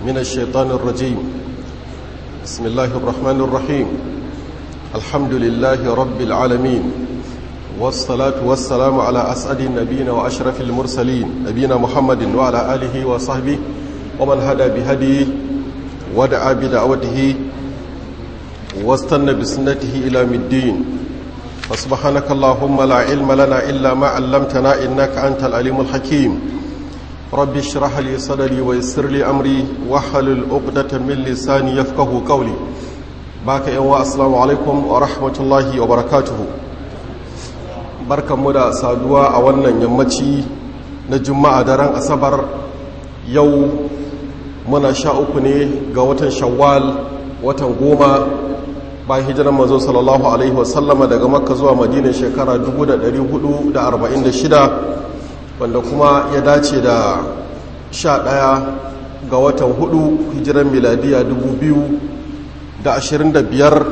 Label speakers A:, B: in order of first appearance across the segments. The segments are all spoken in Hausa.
A: من الشيطان الرجيم. بسم الله الرحمن الرحيم. الحمد لله رب العالمين، والصلاة والسلام على أسعد النبيين وأشرف المرسلين نبينا محمد وعلى آله وصحبه ومن هدى بهديه ودعا بدعوته واستنى بسنته إلى يوم الدين. فسبحانك اللهم لا علم لنا إلا ما علمتنا إنك أنت العليم الحكيم. رب اشرح لي صدري ويسر لي أمري واحلل عقدة من لساني يفقهوا قولي. باك يا السلام عليكم ورحمة الله وبركاته. barkanmu da saduwa a wannan yammaci na juma'a daren asabar. Yau muna 13 ne ga watan shawwal, watan 10 bayan hijiran manzo sallallahu alaihi wasallama daga makka zuwa madina shekara 1446, wanda kuma ya dace da 11 ga watan 4 hijiran miladiya 2025,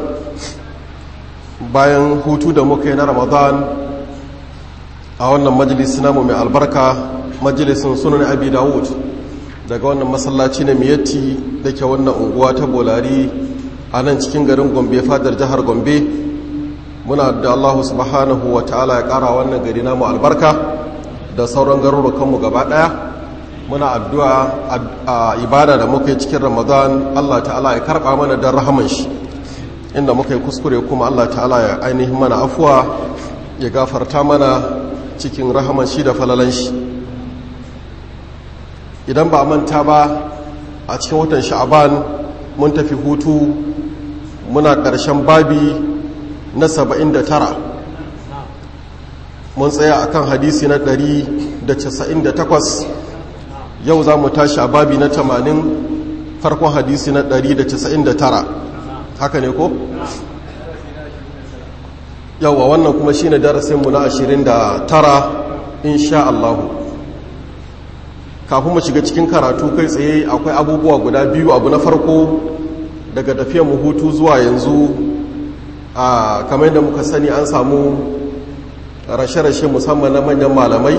A: bayan hutu da muka yi na ramadan a wannan majalisi namu mai albarka, majalisin sunan abi dawud daga wannan masallaci na miyatti da ke wannan unguwa ta bolari a nan cikin garin gombe, fadar jihar gombe. Muna da allahu subhanahu wa ta'ala ya kara wannan gari namu albarka da sauran garurukanmu gaba daya. Muna addu'a a ibada da muka yi cikin ramadan, Allah ta'ala ya karba mana don rahaman shi, inda muka yi kuskure kuma Allah ta'ala ya ainihin mana afuwa, ya gafarta mana cikin rahaman shi da falalan shi. Idan ba manta ba, a cikin watan sha'aban mun tafi hutu, muna ƙarshen babi na 79. mun tsaya akan hadisi na 198. yau za mu tashi a babi na 80, farkon hadisi na 199. haka ne ko? yawa, wannan kuma shi ne darasinmu na 29 insha Allahu. Kafin mu shiga cikin karatu kai tsaye, akwai abubuwa guda biyu. Abu na farko, daga tafiyar mu hutu zuwa yanzu, kamar yadda muka sani, an samu rashe-rashe musamman na manyan malamai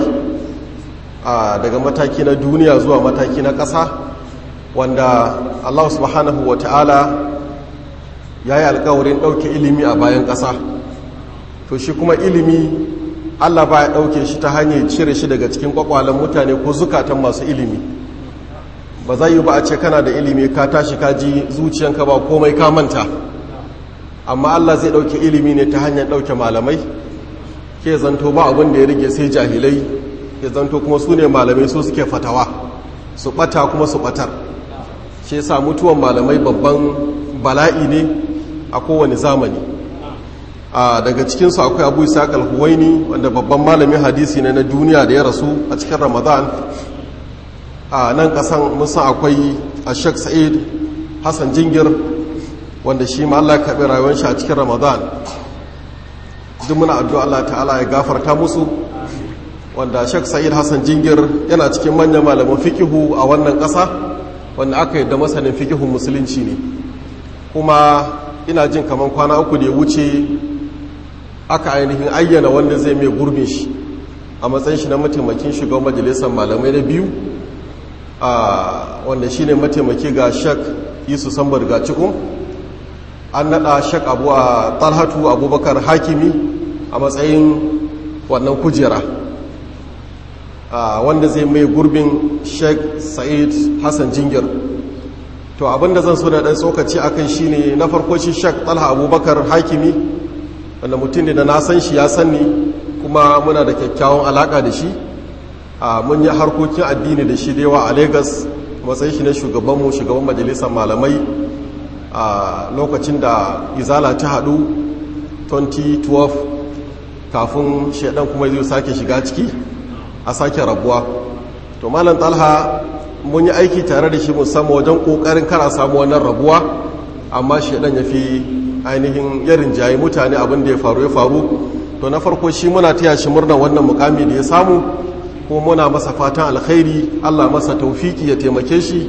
A: daga mataki na duniya zuwa mataki na ƙasa, wanda Allah subhanahu wa ta'ala ya yi alkawarin ɗauke ilimi a bayan ƙasa. To shi kuma ilimi Allah ba ya ɗauke shi ta hanyar cire shi daga cikin ƙwaƙwalen mutane ko zukatan masu ilimi. Ba za yi ba a ce kana da ilimi ka tashi ka ji zuciyanka ba komai ka manta, amma Allah zai ɗauke ilimi ne ta hanyar ɗauke malamai, ke zanto ba abin da ya rage sai jahilai, ke zanto kuma su ne malamai, su suke fatawa, su ɓata kuma su ɓatar. shi yasa mutuwan malamai babban bala'i ne a kowane zamani. Daga cikinsu akwai Abu Ishaq al-Huwaini, wanda babban malamin hadisi ne na duniya da ya rasu a cikin Ramadan. Nan kasan musan akwai Sheikh Sa'id Hassan Jingir, wanda shi ma Allah ya karɓi rayuwar shi a cikin Ramadan. Duk muna addu'a Allah ta'ala ya gafarta musu, wanda Sheikh Sa'id Hassan Jingir yana cikin manyan malaman fikihu a wannan ƙasa, wanda aka yi da masanin fikihun musulunci ne. Kuma ina jin kamar kwana 3 da ya wuce aka ainihin ayyana wanda zai mai gurbin shi a matsayin shi na mataimakin shugaban majalisar malamai na biyu, wanda shi ne mataimaki ga Sheikh Yusuf Sambar Gacikum. An naɗa Sheikh Talhatu Abubakar Hakimi a matsayin wannan kujera, wanda zai mai gurbin Sheikh Sa'id Hassan Jingir. To abinda zan so da ɗan tsokaci akan shi ne, na farko shi Sheikh Talha Abubakar Hakimi, wanda mutum ne da na san shi ya sanni, kuma muna da kyakkyawan alaƙa da shi. Mun yi harkokin addini da shi da yawa a Lagos, matsayin shi na shugaban majalisar malamai a lokacin da izala ta haɗu 2012, kafin shaidan kuma zai sake shiga ciki a sake rabuwa. To Malam Talha mun yi aiki tare da shi musamman wajen ƙoƙarin kara samu wannan rabuwa, amma shaidan ya fi ainihin yarin jayi mutane, abin da ya faru. To na farko shi muna taya shi murnar wannan mukami da ya samu, kuma muna masa fatan alkhairi, Allah masa taufiki ya taimake shi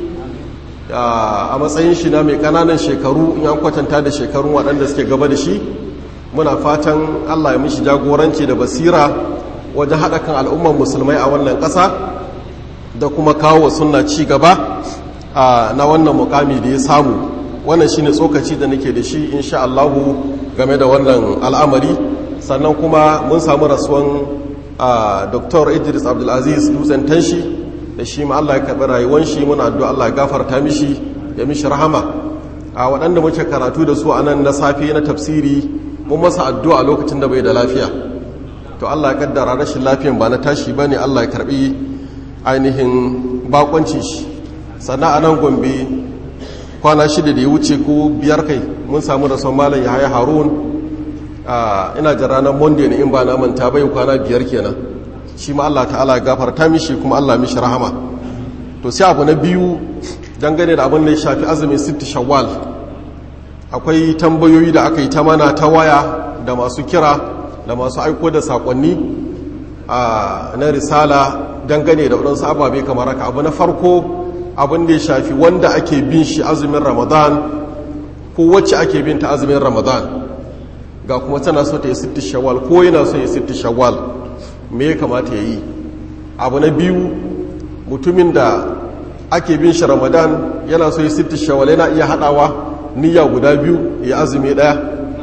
A: a matsayin shi na mai ƙananan shekaru in an kwatanta da shekarun waɗanda suke gaba da shi. Muna fatan Allah ya mishi jagoranci da basira wajen haɗa kan al'ummar musulmai a wannan ƙasa da kuma kawo sunna ci gaba na wannan mukami da ya samu. Wannan shine tsokaci da nake da shi insha Allah game da wannan al'amari. Sannan kuma mun samu rasuwan Dr. Idris Abdulaziz Dutsen Tanshi, da shi ma Allah ya karɓi rayuwar shi, muna addu'a Allah ya gafarta mishi ya mishi rahama. Waɗanda muke karatu da su a nan na safe na tafsiri mun masa addu'a lokacin da bai da lafiya, to Allah ya kaddara rashin lafiyan ba na tashi ba ne, Allah ya karɓi ainihin bakoncin shi. Sannan a nan Gombe kwana 6 da ya wuce ko 5 kai mun samu rasuwan Malam Yahaya Harun, ina jin ranar Monday ne in ba na manta bai, kwana 5 kenan. Shi ma Allah ta'ala ya gafarta mishi kuma Allah mishi rahama. To sai abu na biyu dangane da abin da ya shafi azumin 6 Shawwal, akwai tambayoyi da aka yi ta mana ta waya da masu kira da masu aiko da sakonni na risala dangane da waɗansu ababe kamar haka. Abu na farko, abin da ya shafi wanda ake bin shi azumin Ramadan ko wacce ake bin ta azumin Ramadan, ga kuma tana so ta yi 6 Shawwal ko yana so ya yi 6 Shawwal, me ya kamata ya yi? Abu na biyu, mutumin da ake bin shi Ramadan yana so ya yi 6 Shawwal, yana iya haɗawa niyya guda biyu ya azumi ɗaya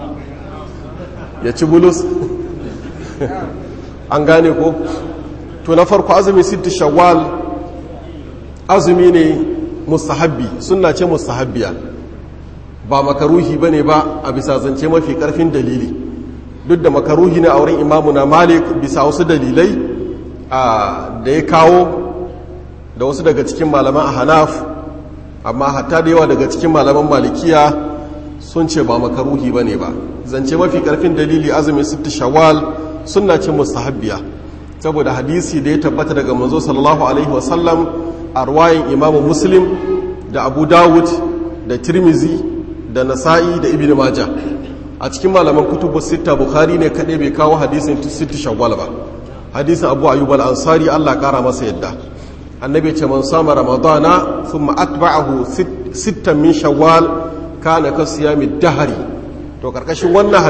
A: ya ci bulus an gane ko? To na farko, azumi 6 Shawwal azumi ne mustahabbi, sunna ce mustahabbiya, ba makaruhi bane ba a bisa zance mafi karfin dalili, duk da makaruhi ne a wurin imamu na Malik bisa wasu dalilai da ya kawo da wasu daga cikin malaman Ahnaf, amma hatta da yawa daga cikin malaman Malikiya sun ce ba makaruhi bane ba. Zance mafi karfin dalili, azumin 6 Shawwal sunna ce mustahabbiya, saboda hadisi da ya tabbata daga manzo sallallahu alaihi wasallam a ruwayin imamu Muslim da Abu Dawud da Tirmizi da Nasa'i da Ibn Majah. A cikin malaman kutubu sita, Bukhari ne kaɗai bai kawo hadisin 6 Shawwal ba. Hadisin Abu Ayyub al-Ansari, Allah ƙara masa yadda, annabi ce man sama ramadana thumma atba'ahu 6 min Shawwal kana ka siyami dahari. To karkashin wannan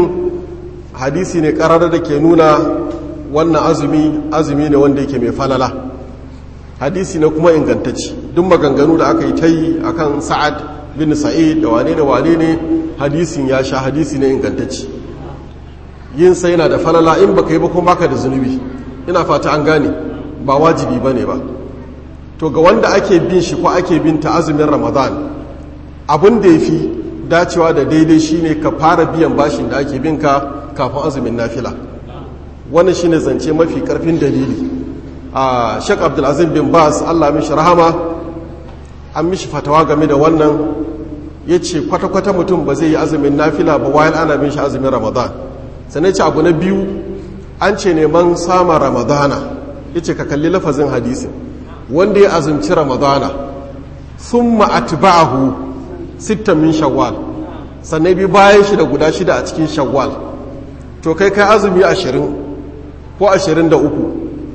A: hadisi ne ƙarar da ke nuna wannan azumi ne wanda yake mai falala. Hadisi ne kuma ingantacci, duk maganganu da aka yi ta yi akan Sa'ad bin Sa'id da wane ne hadisin ya sha, hadisi ne ingantacci. Yin sai yana da falala, in baka yi ba kuma baka da zunubi. Ina fata an gane, ba wajibi bane ba. To ga wanda ake bin shi ko ake bin ta azumin Ramadan, abin da yafi dacewa da daidai shine ka fara biyan bashin da ake bin ka kafin azumin nafila. Wannan shine zance mafi karfin dalili. Sheikh Abdulaziz bin Baz, Allah mishi rahama, an mishi fatawa game da wannan, ya ce kwata-kwata mutum ba zai yi azumin nafila ba wayan ana bin shi azumin Ramadan. Sannan ce abu na biyu, an ce neman sama Ramadana, ya ce ka kalli lafazin hadisin, wanda ya azumci Ramadana thumma atba'ahu 6 min Shawwal, sannan bi bayan shi da guda 6 a cikin Shawwal, to kai azumi 20 ko 23,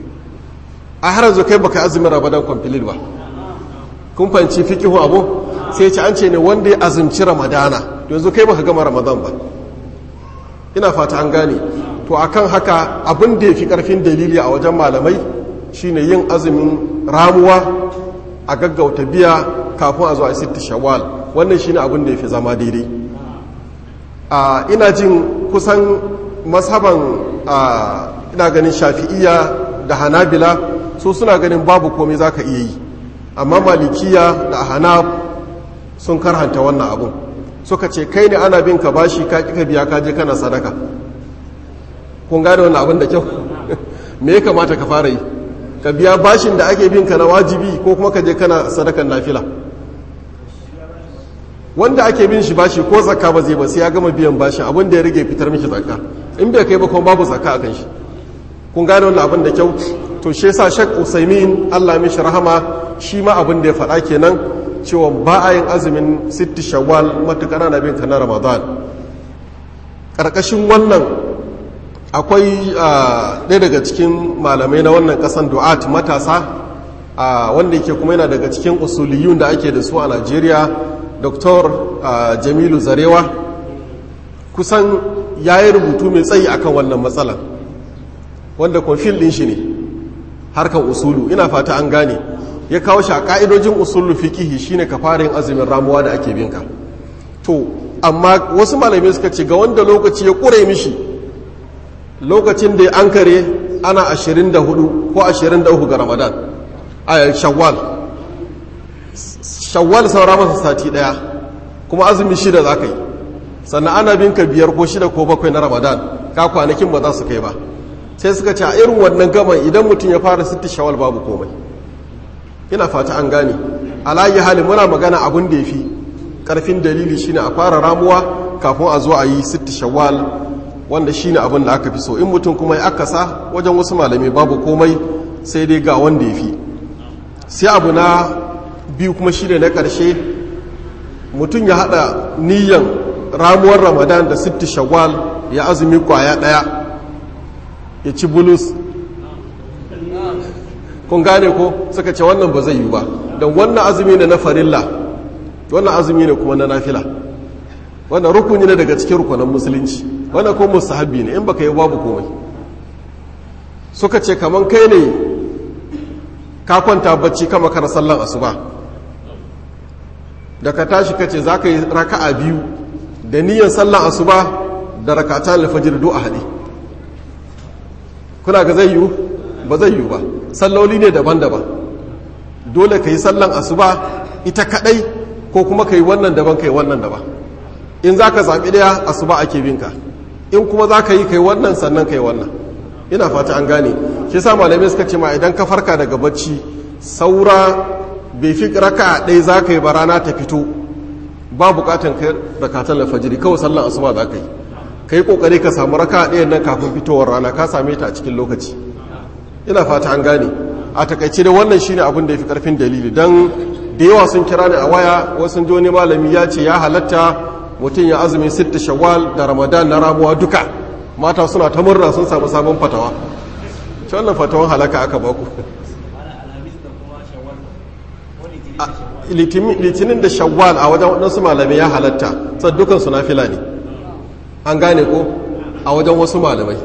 A: a har yanzu kai baka azumin Ramadan complete ba. Kun fahimci fikihu abu? Sai ce an ce ne wanda ya azumci Ramadana, yanzu kai baka gama Ramadan ba. Ina fata an gane. To akan haka, abin da yafi karfin dalili a wajen malamai shine yin azumin ramuwa a gaggauta biya kafin a zo a 6 Shawwal. Wannan shine abin da yafi zama daidai. Ina jin kusan mazhaban ina ganin Shafi'iyya da Hanabila su suna ganin babu komai zaka iya yi, amma Malikiya da Ahnaf sun karhanta wannan abun. Suka ce kai ne ana bin ka bashi, ka kika biya, ka je kana sadaka. Kun gane wannan abin da kyau? Me ya kamata ka fara yi? Ka biya bashin da ake bin ka na wajibi ko kuma ka je kana sadakan nafila? Wanda ake bin shi bashi ko zakka ba zai ba, sai ya gama biyan bashin, abin da ya rage fitar miki zakka. In bai kai ba kuma babu zakka akan shi. Kun gane wannan abin da kyau? To shi yasa Sheikh Usaimin, Allah mishi rahama, shi ma abin da ya faɗa kenan, cewa ba a yin azumin 6 Shawwal matukar ana bin ka na Ramadan. Karkashin wannan akwai ɗaya daga cikin malamai na wannan ƙasan du'at matasa, wanda yake kuma yana daga cikin usuliyun da ake da su a Najeriya, Dr. Jamilu Zarewa, kusan ya yi rubutu mai tsayi akan wannan matsalan, wanda kwamfil ɗin shi ne harkar usulu. Ina fata an gane. ya kawo shi a ka'idojin usulul fiqh shine ka fara yin azumin ramuwa da ake binka. To amma wasu malamai suka ce ga wanda lokaci ya kure mishi, lokacin da ya ankare ana 24 ko 23 ga Ramadan a Shawwal saura masa sati daya kuma azumi 6 za ka yi, sannan ana binka 5 ko 6 ko 7 na Ramadan, ka kwanakin ba za su kai ba. sai suka ce a irin wannan gaban idan mutum ya fara 6 Shawwal babu komai. ina fata an gane. alayi hali muna magana abin da ya fi karfin dalili shine a fara ramuwa kafin a zo a yi 6 Shawwal, wanda shine abin da aka fi so. In mutum kuma ya akasa wajen wasu malamai babu komai, sai dai ga wanda ya fi. sai abu na biyu kuma shine na ƙarshe, mutum ya haɗa niyyan ramuwar Ramadan da 6 Shawwal, ya azumi kwaya ɗaya ya ci bulus. kun gane ko? suka ce wannan ba zai yi ba, don wannan azumi ne na farilla, wannan azumi ne kuma na nafila, wannan rukuni ne daga cikin rukunan musulunci, wannan kuma mustahabbi ne, in baka yi babu komai. suka ce kaman kai ne ka kwanta bacci kama kana sallan asuba, da ka tashi kace za ka yi raka'a 2 da niyyar sallan asuba da rakatan alfajir do a haɗe. kuna ga zai yiwu? ba zai yiwu ba, salloli ne daban-daban. dole ka yi sallan asuba ita kadai, ko kuma ka yi wannan daban ka yi wannan daban. in za ka zaɓi ɗaya asuba ake binka, in kuma za ka yi kai wannan sannan ka yi wannan. ina fata an gane. shi sa malamai suka ce ma idan ka farka daga bacci saura bai fi raka ɗaya za ka yi ba rana ta fito, ba bukatan kai rakatan alfajiri, kawai sallan asuba za ka yi. ka yi ƙoƙari ka samu raka ɗayan nan kafin fitowar rana, ka same ta a cikin lokaci. ina fata an gane. a takaice da wannan shine abin da ya fi ƙarfin dalili, don da yawa sun kira ni a waya, wasu joni malami ya ce ya halatta mutum ya azumin 6 Shawwal da Ramadan na ramuwa duka. mata suna ta murna sun samu sabon fatawa. ce wannan fatawan halaka aka baku. litinin da Shawwal a wajen waɗansu malamai ya halatta, sai dukansu nafila ne. an gane ko? a wajen wasu malamai.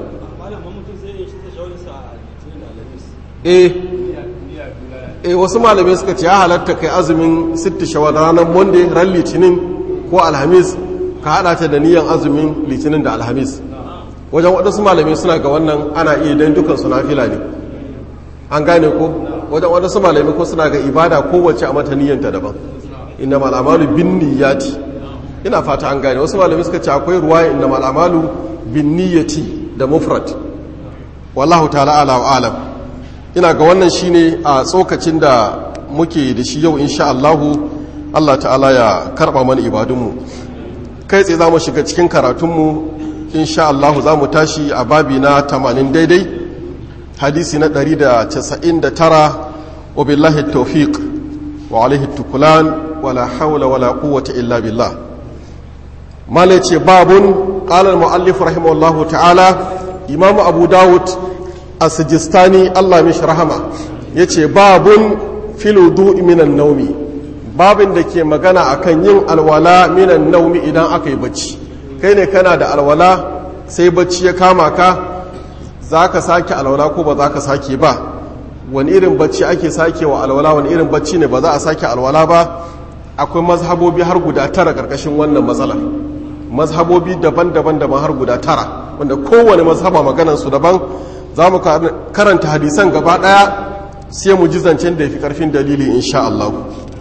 A: wasu malamai suka ce ya halatta kai azumin 6 Shawwal ranar Monday, ran Litinin ko Alhamis, ka hada ta da niyan azumin Litinin da Alhamis. wajen waɗansu malamai suna ga wannan ana iya dan dukan su nafila ne. an gane ko? wajen waɗansu malamai ko suna ga ibada kowace a mata niyyanta daban, innamal a'malu binniyati. ina fata an gane. wasu malamai suka ce akwai ruwaya innamal a'malu binniyati da mufrad. wallahu ta'ala ala wa alam. ina ga wannan shine a tsokacin da muke da shi yau insha Allahu. Allah ta'ala ya karba mana ibadunmu. kai tsaye za mu shiga cikin karatunmu insha Allahu. za mu tashi a babi na 80 daidai, hadisi na 199, wa billahi tawfiq wa alaihi tukulan wala hawla wala quwwata illa billah. malace babun qala al-muallif rahimahullahu ta'ala. imam abu dawud as-sijistani Allah mishi rahama yace babun fil wudu'i minan nawmi, babin da ke magana akan yin alwala minan nawmi idan aka yi bacci. kai ne kana da alwala sai bacci ya kama ka, zaka sake alwala ko ba zaka sake ba? wani irin bacci ake sake wa alwala, wani irin bacci ne ba za a sake alwala ba? akwai mazhabobi har guda 9 karkashin wannan matsalar, mazhabobi daban-daban har guda 9, wanda kowane mazhaba maganansu daban. za mu karanta hadisan gaba daya sai mu ji zancen da ya fi karfin dalili insha Allah.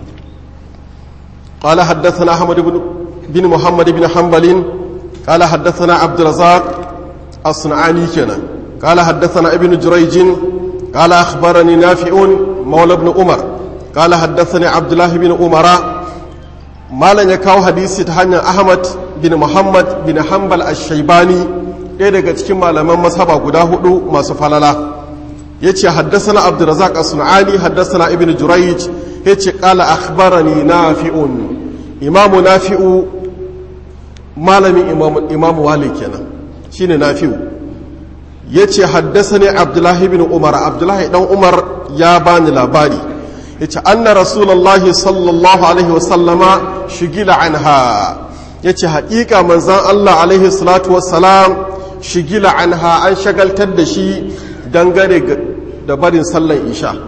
A: قال حدثنا أحمد بن محمد بن حنبل قال حدثنا عبد الرزاق الصنعاني كنا قال حدثنا ابن جريج قال أخبرني نافع مولى بن عمر قال حدثني عبد الله بن عمر ما لن يكاو حديثي تهنى أحمد بن محمد بن حنبل الشيباني ɗaya daga cikin malaman mazhaba guda 4 masu falala. yace haddathana Abdurrazzaq as-Sun'ani haddathana Ibn Jurayj yace qala akhbarani Nafi'un. Imamu Nafi'u malamin Imam Malik kenan, shine Nafi'u. yace haddathani Abdullah ibn Umar, Abdullah dan Umar ya bani labari. yace anna Rasulullahi sallallahu alaihi wasallama shigila anha. yace haƙiƙa manzon Allah alaihi salatu wassalam shigila anha, an shagaltar da shi dangane da barin sallan isha.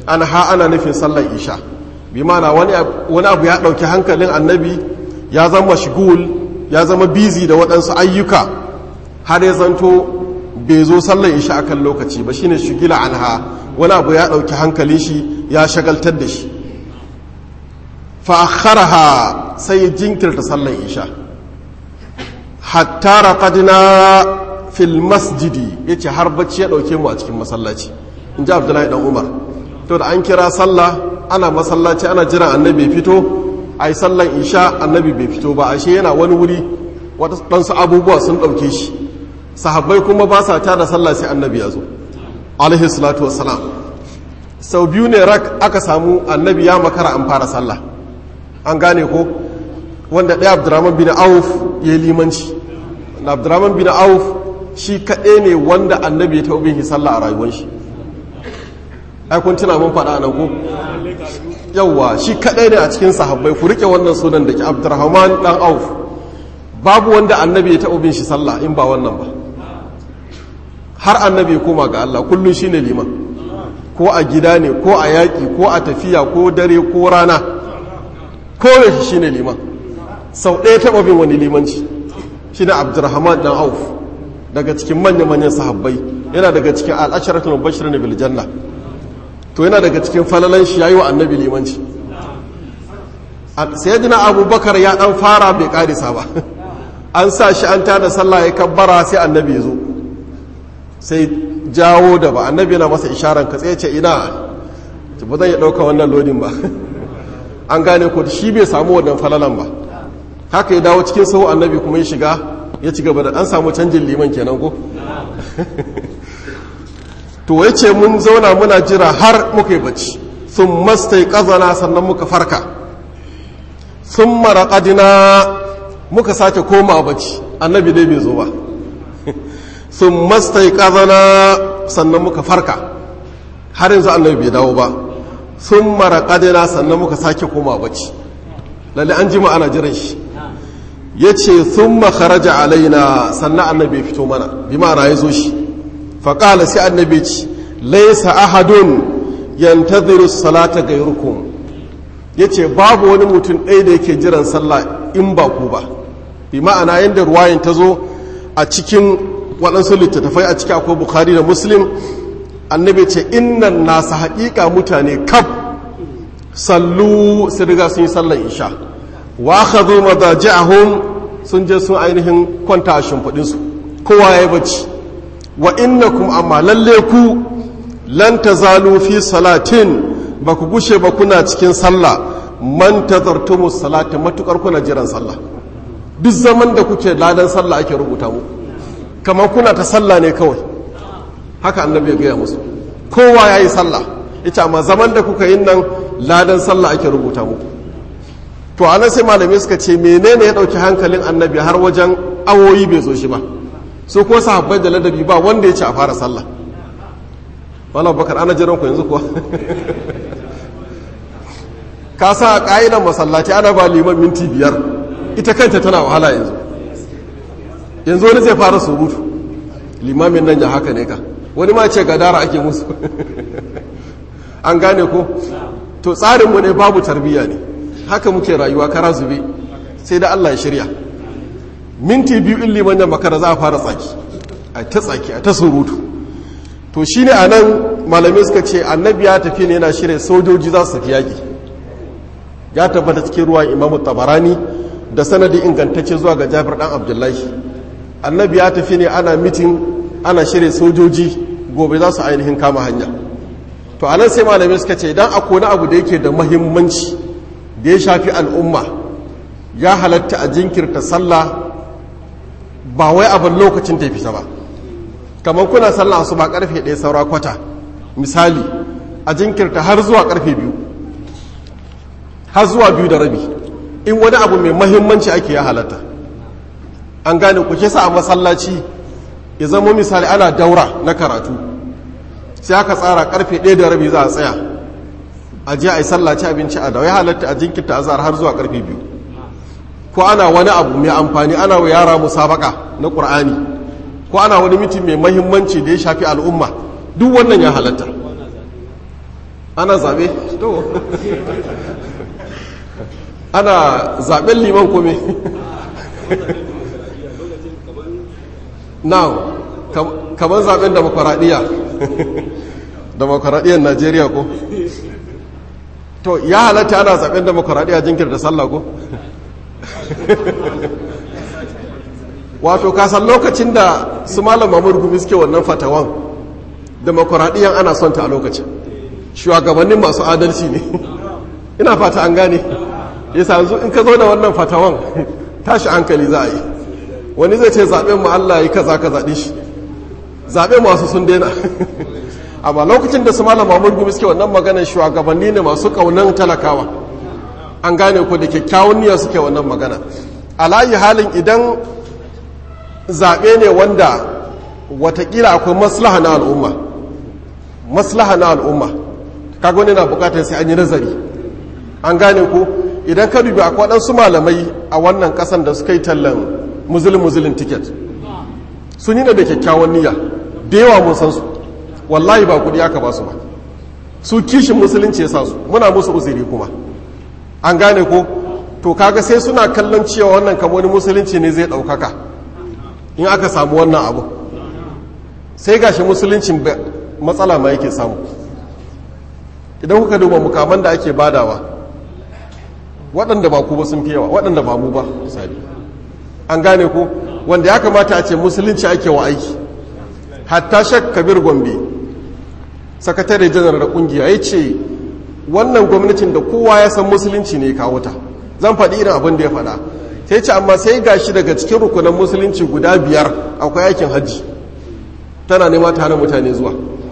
A: anha ana nufin sallar isha bi mana wani abu ya ɗauki hankalin annabi ya zama shigul ya zama busy da waɗansu ayyuka har ya zanto bai zo sallar isha akan lokaci ba shine shugila anha wani abu ya ɗauki hankalin shi ya shagaltar da shi fa akharaha sai jinkirta sallar isha hatta raqadna fil masjidi yace har bacci ya dauke mu a cikin masallaci inji Abdullahi dan Umar to da an kira sallah ana masallaci ana jiran annabi fito ai sallan isha annabi bai fito ba ashe yana wani wuri wadansu abubuwa sun dauke shi sahabbai kuma ba sa tada sallah sai annabi ya zo alaihi salatu wassalam sau biyu ne rak aka samu annabi ya makara an fara sallah an gane ko wanda ɗaya Abdurrahman bin Auf ya yi limanci Abdurrahman bin Auf shi kaɗai ne wanda annabi ya taɓa bin sallah a rayuwar shi ai kun tuna mun faɗa nan ko yawwa shi kaɗai ne a cikin sahabbai ku rike wannan sunan da ke Abdurrahman dan Auf babu wanda annabi ya taɓa bin shi sallah in ba wannan ba har annabi ya koma ga Allah kullum shine liman ko a gida ne ko a yaƙi ko a tafiya ko dare ko rana ko da shi shine liman sau ɗaya taɓa bin wani limanci shi ne Abdurrahman dan Auf daga cikin manya-manyan sahabbai yana daga cikin al'asharatul mubashirin bil janna to yana daga cikin falalan shi yayi wa annabi limanci sayyidina Abubakar ya dan fara bai karisa ba an sa shi an tada sallah ya kabbara sai annabi ya zo sai jawo da ba annabi yana masa isharar ka tsaye ce ina ba zan ya dauka wannan lodin ba an gane ko shi bai samu wannan falalan ba haka ya dawo cikin sahu annabi kuma ya shiga ya ci gaba da an samu canjin liman kenan ko to yace mun zauna muna jira har muka yi bacci sun mastai kazana sannan muka farka sun maraƙadina muka sake koma bacci annabi dai bai zo ba sun mastai kazana sannan muka farka har yanzu annabi bai dawo ba sun maraƙadina sannan muka sake koma bacci lalle an jima ana jiran shi ya ce sun makaraja alaina sannan annabi fito mana bi ma'ana ya zo shi faƙala sai annabi ce laisa ahadun yantaziru salata gairukum ya ce babu wani mutum ɗaya da yake jiran sallah in ba ku ba bi ma'ana yadda ruwayin ta zo a cikin waɗansu littattafai a ciki akwai bukhari da muslim annabi ce innan nasa haƙiƙa mutane kaf sallu su riga sun yi sallan isha wa akhadhu madaji'ahum sun je sun ainihin kwanta a shimfiɗinsu kowa ya yi bacci wa innakum amma lalle ku lan tazalu fi salatin ba ku gushe ba kuna cikin sallah man tazartumus salata matukar kuna jiran sallah duk zaman da kuke ladan sallah ake rubuta mu kamar kuna ta sallah ne kawai haka annabi ya gaya musu kowa ya yi sallah ita amma zaman da kuka yin nan ladan sallah ake rubuta muku to anan sai malamai suka ce menene ya dauki hankalin annabi har wajen awoyi bai zo shi ba su ko sahabbai da ladabi ba wanda ya ce a fara sallah wala bakar ana jiran ku yanzu kuwa ka sa a ƙa'idan masallaci ana ba liman minti 5 ita kanta tana wahala yanzu wani zai fara surutu limamin nan ya haka ne ka wani ma ce gadara ake musu an gane ko to tsarinmu ne babu tarbiyya ne haka muke rayuwa kara zube sai da Allah ya shirya minti 2 in liman nan makara za a fara tsaki a ta tsaki a ta surutu to shine anan malamai suka ce annabi ya tafi ne yana shirya sojoji za su tafi yaki ya tabbata cikin ruwan Imam Tabarani da sanadi ingantacce zuwa ga Jabir dan Abdullahi annabi ya tafi ne ana mitin ana shirya sojoji gobe za su ainihin kama hanya to anan sai malamai suka ce idan akwai abu da yake da muhimmanci da ya shafi al'umma ya halatta a jinkirta sallah ba wai abin lokacin ta fita ba kamar kuna sallah su ba karfe 1 saura kwata misali a jinkirta har zuwa karfe 2 har zuwa 2 da rabi in wani abu mai mahimmanci ake ya halatta an gane ku kisa a masallaci ya zama misali ana daura na karatu sai aka tsara karfe 1 da rabi za a tsaya a je a yi sallaci abinci a da ya halatta a jinkirta azhar har zuwa karfe 2 ko ana wani abu mai amfani ana wa yara musabaka na qur'ani ko ana wani mitin mai mahimmanci da ya shafi al'umma duk wannan ya halatta ana zaɓe to ana zaɓen liman kome now kamar zaɓen demokaraɗiyyar najeriya ko to ya halatta ana zaɓen demokaraɗiyya jinkirta sallah ko wato kasan lokacin da su malam mamur gumi suke wannan fatawan demokuraɗiyyar ana son ta a lokacin shugabannin masu adalci ne ina fata an gane yasa yanzu in ka zo da wannan fatawan tashi hankali za a yi wani zai ce zaɓen mu Allah yi kaza ka zaɓe shi zaɓe masu sun daina amma lokacin da su malam mamur gumi suke wannan maganar shugabanni ne masu ƙaunan talakawa an gane ko da kyakkyawan niyya suke wannan magana alayi halin idan zaɓe ne wanda watakila akwai maslaha na al'umma kaga wani na bukatar sai an yi nazari an gane ku idan ka dubi akwai waɗansu malamai a wannan ƙasan da suka yi tallan muzulin tiket sun yi da kyakkyawan niyya da yawa mun san su wallahi ba kuɗi aka ba su ba su kishin musulunci ya sa su muna musu uzuri kuma an gane ko to kaga sai suna kallon cewa wannan kamar wani musulunci ne zai ɗaukaka in aka samu wannan abu sai gashi musuluncin matsala ma yake samu idan kuka duba mukaman da ake badawa waɗanda ba ku ba sun fi yawa waɗanda ba mu ba misali an gane ku wanda ya kamata a ce musulunci ake wa aiki hatta Sheikh Kabir Gombe sakatare janar da kungiya ya ce wannan gwamnatin da kowa ya san musulunci ne kawo ta zan faɗi irin abin da ya faɗa sai ce amma sai gashi daga cikin rukunan musulunci guda 5 akwai aikin hajji tana nema ta hana mutane zuwa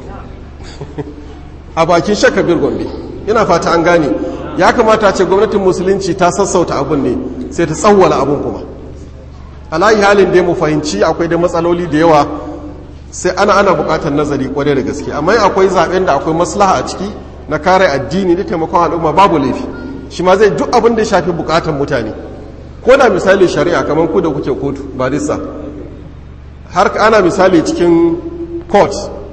A: a bakin Sheikh Kabir Gombe ina fata an gane ya kamata ce gwamnatin musulunci ta sassauta abin ne sai ta tsawwala abin kuma alayi halin da mu fahimci akwai da matsaloli da yawa sai ana bukatar nazari kwarai da gaske amma akwai zaben da akwai maslaha a ciki na kare addini da taimakon al'umma babu laifi shi ma zai duk abin da ya shafi bukatar mutane ko da misali shari'a kamar ku da kuke kotu barista har ana misali cikin court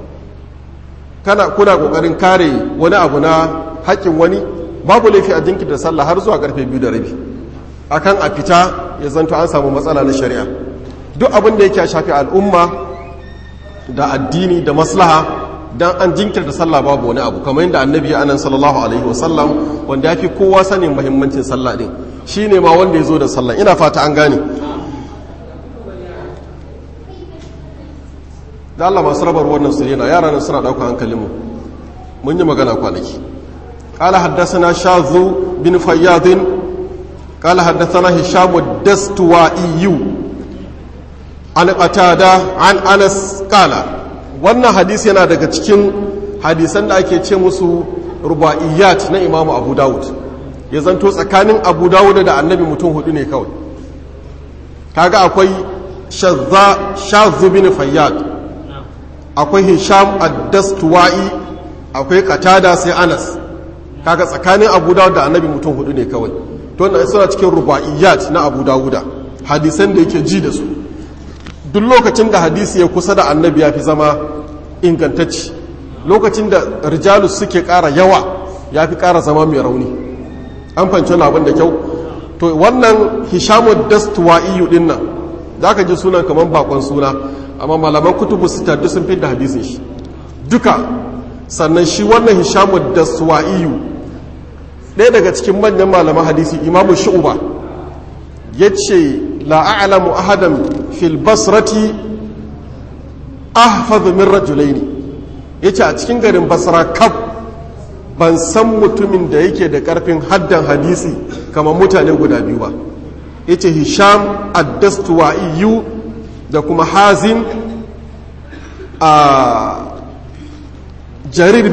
A: kuna kokarin kare wani abu na haƙƙin wani babu laifi a jinkirta sallah har zuwa karfe 2:30 akan a fita ya zanto an samu matsala na shari'a duk abin da yake shafi al'umma da addini da maslaha dan an jinkirta sallah babu wani abu kamar yadda annabi ya anan sallallahu alaihi wasallam wanda ya fi kowa sanin muhimmancin sallah din shine ma wanda ya zo da sallah ina fata an gane da Allah masu rabar wannan su yana yara nan suna ɗaukar hankalinmu mun yi magana kwanaki قال حدثنا شاذ بن فياض قال حدثنا هشام الدستوائي عن قتادة عن أنس قال wannan hadisi yana daga cikin hadisan da ake ce musu rubaiyat na Imam Abu Dawud ya zanto tsakanin Abu Dawud da Annabi mutum 4 ne kawai kaga akwai Shadh bin Fayyad akwai Hisham ad-Dastuwai akwai Qatada sai Anas kaga tsakanin Abu Dawud da Annabi mutum 4 ne kawai to wannan suna cikin rubaiyat na Abu Dawuda hadisan da yake ji da su duk lokacin da hadisi ya kusa da Annabi ya fi zama ingantacci lokacin da rijalus suke ƙara yawa ya fi ƙara zama mai rauni an fahimci abin da kyau to wannan Hishamu Dastuwai din nan zaka ji sunan kaman bakon suna amma malaman kutubu sita duk sun fi da hadisin shi duka sannan shi wannan Hishamu Dastuwai ɗaya daga cikin manyan malaman hadisi Imamu Shu'ba yace la a'lamu ahadan fil basrati ahfaz min rajulaini yace a cikin garin Basra kaf ban san mutumin da yake da karfin haddan hadisi kamar mutane guda biyu ba yace Hisham ad-Dastuwai da kuma Hazim Jarir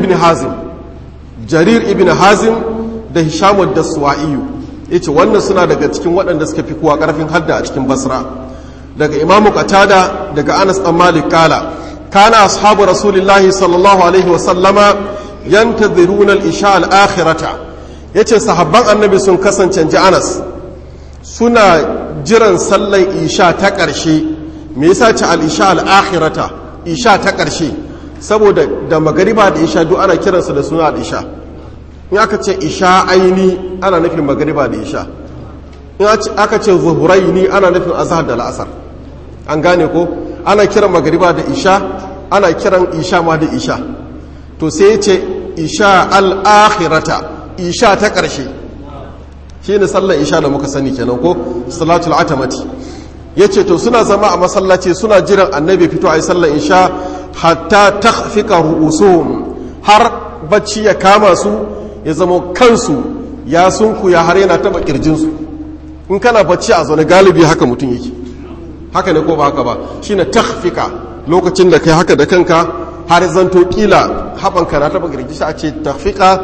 A: ibn Hazim da Hisham ad-Dastuwai yace wannan suna daga cikin waɗanda suka fi kowa karfin hadda a cikin Basra daga Imamu Qatada daga Anas bin Malik kala kana ashabu rasulillahi sallallahu alaihi wa sallama yantadhiruna al-isha al-akhirata yace sahabban annabi sun kasance ji Anas suna jiran sallan isha ta ƙarshe me yasa ce al-isha al-akhirata isha ta ƙarshe saboda da magariba da isha duk ana kiransu da suna al-isha in aka ce isha aini ana nufin magariba da isha, in aka ce zuhuraini ana nufin azhar da la'asar. An gane ko ana kiran magariba da isha, ana kiran isha ma da isha. To sai ya ce isha al-akhirata, isha ta ƙarshe, shi ne sallar isha da muka sani kenan ko salatul atamati. Ya ce to suna zama a masallaci suna jiran annabi fito a yi sallar isha hatta takhfika ru'usuhum, har bacci ya kama su ya zama kansu ya sunkuya har yana taba kirjinsu. In kana bacci a zaune galibi haka mutum yake, haka ne ko ba haka ba, shine takhfika, lokacin da kai haka da kanka har zanto kila haɓanka na taba kirji shi a ce takhfika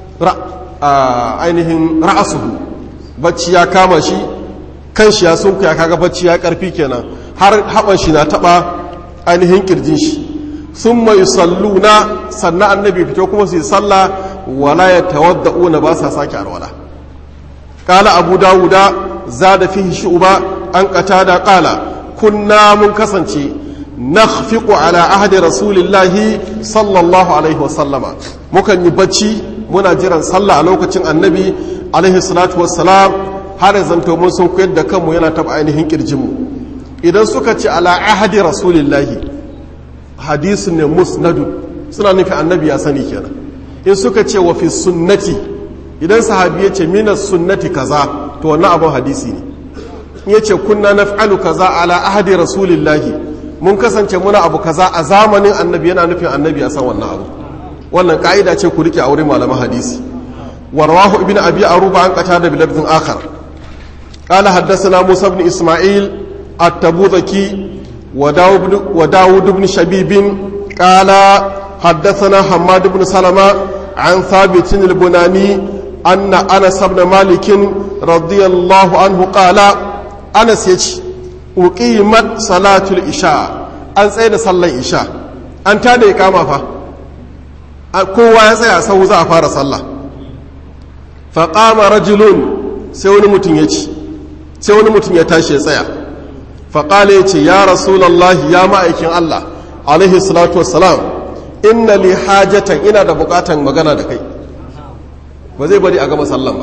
A: ainihin ra'asuhu, bacci ya kama shi kan shi ya sunkuya, kaga bacci ya karfi kenan, har haɓan shi na taɓa ainihin kirjin shi. sun mai salluna, sannan annabi fito kuma su yi sallah, wala ya tawadda'una, ba sa sake alwala. Kala abu dawuda za da fi shu'uba an qatada kala kunna mun kasance nakhfiqu ala ahdi rasulillahi sallallahu alaihi wasallama, mukan yi bacci muna jiran sallah a lokacin annabi alaihi salatu wassalam, har zanto mun sun koyar da kanmu yana taba ainihin kirjinmu. Idan suka ce ala ahdi rasulillahi, hadisun ne musnadu, suna nufi annabi ya sani kenan. In suka ce wa fi sunnati, idan sahabi ya ce minas sunnati kaza, to wannan abin hadisi ne. In ya ce kunna naf'alu kaza ala ahdi rasulillahi, mun kasance muna abu kaza a zamanin annabi, yana nufin annabi ya san wannan abu. Wannan ka'ida ce ku rike a wurin malaman hadisi. warwahu ibn abi aruba an qatada bi lafzin akhar qala haddathana musa ibn isma'il at-tabuzaki wa daud ibn shabib qala haddathana hammad ibn salama an thabit al-bunani anna anas ibn malik radiyallahu anhu qala anas yace uqimat salatul isha, an tsaye da sallar isha, an tada iqama fa, kowa ya tsaya sau za a fara sallah. faƙama rajulun, sai wani mutum ya ci, sai wani mutum ya tashi ya tsaya. faƙala ya ce ya rasulallahi, ya ma'aikin Allah alaihi salatu wassalam, inna li hajatan, ina da buƙatan magana da kai. ba zai bari a gama sallan ba.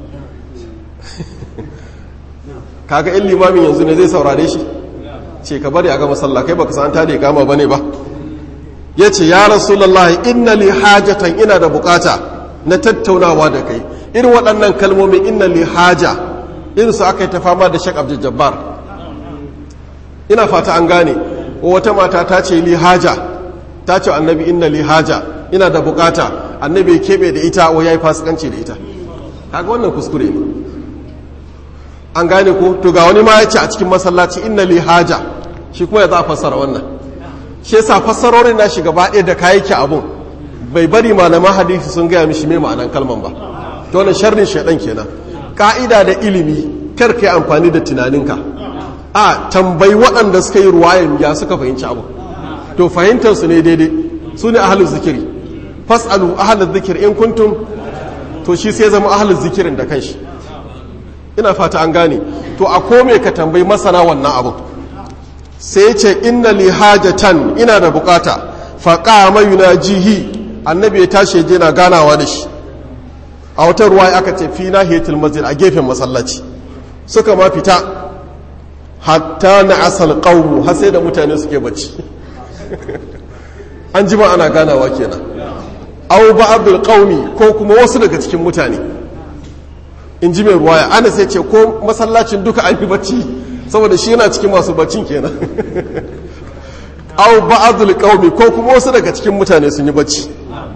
A: kaga in limamin yanzu ne zai saurare shi, ce ka bari a gama sallah, kai baka san ta da kama bane ba. ya ce ya rasulallahi, inna li hajatan, ina da buƙata na tattaunawa da kai. irin waɗannan kalmomin inna li haja, irin su aka yi ta fama da Sheikh Abdul Jabbar. ina fata an gane, wata mata ta ce li haja, ta ce annabi inna li haja, ina da bukata, annabi ya keɓe da ita wa ya yi fasikanci da ita. kaga wannan kuskure ne, an gane ko. to ga wani ma ya ce a cikin masallaci inna li haja, shi kuma ya za a fassara wannan. shi yasa fassarorin na shi gaba ɗaya da kayayyaki abun bai bari malaman hadisi sun gaya mishi mai ma'anan kalman ba. to wannan sharrin shaidan kenan. ka'ida da ilimi, kar kai amfani da tunaninka, a tambayi waɗanda suka yi ruwayan ya suka fahimci abu, to fahimtar su ne daidai, su ne ahlul zikiri. fas'alu ahlul zikir in kuntum, to shi sai zama ahlul zikirin da kanshi. ina fata an gane. to a kome ka tambayi masana wannan abu. sai ce inna li hajatan, ina da bukata. faqama yunajihi, annabi ya tashi je na ganawa da shi. a wata ruwa aka ce fi nahiyatul masjid, a gefen masallaci. suka ma fita hatta na asal qawmu, har sai da mutane suke bacci. an ji ba ana ganawa kenan. aw ba'dul qawmi, ko kuma wasu daga cikin mutane. in ji mai ruwaya, ana sai ce ko masallacin duka an fi bacci, saboda shi yana cikin masu baccin kenan. aw ba'dul qawmi, ko kuma wasu daga cikin mutane sun yi bacci.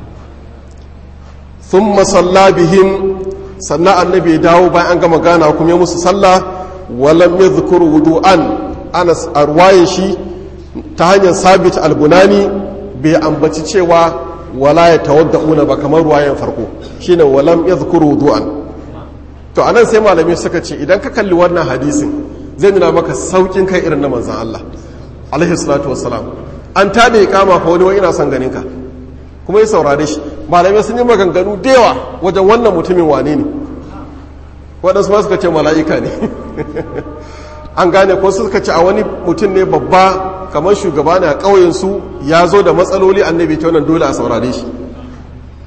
A: thumma salla bihim, sannan annabi ya dawo bayan an gama gana kuma ya musu sallah. walam yadhkuru wudu'an, Anas a ruwayin shi ta hanyar Sabit al-Bunani bai ambaci cewa wala ya tawadda'una ba, kamar ruwayan farko shine walam yadhkuru wudu'an. to anan sai malamai suka ce idan ka kalli wannan hadisin zai nuna maka saukin kai irin na manzon Allah alaihi salatu wassalam. an tada iqama fa wani ina son ganin ka, kuma ya saurare shi. malamai sun yi maganganu da yawa wajen wannan mutumin wane ne. waɗansu ma suka ce mala'ika ne. an gane ko suka ce a wani mutum ne babba, kamar shugaba ne a ƙauyensu, ya zo da matsaloli, annabi ta wannan dole a saurare shi.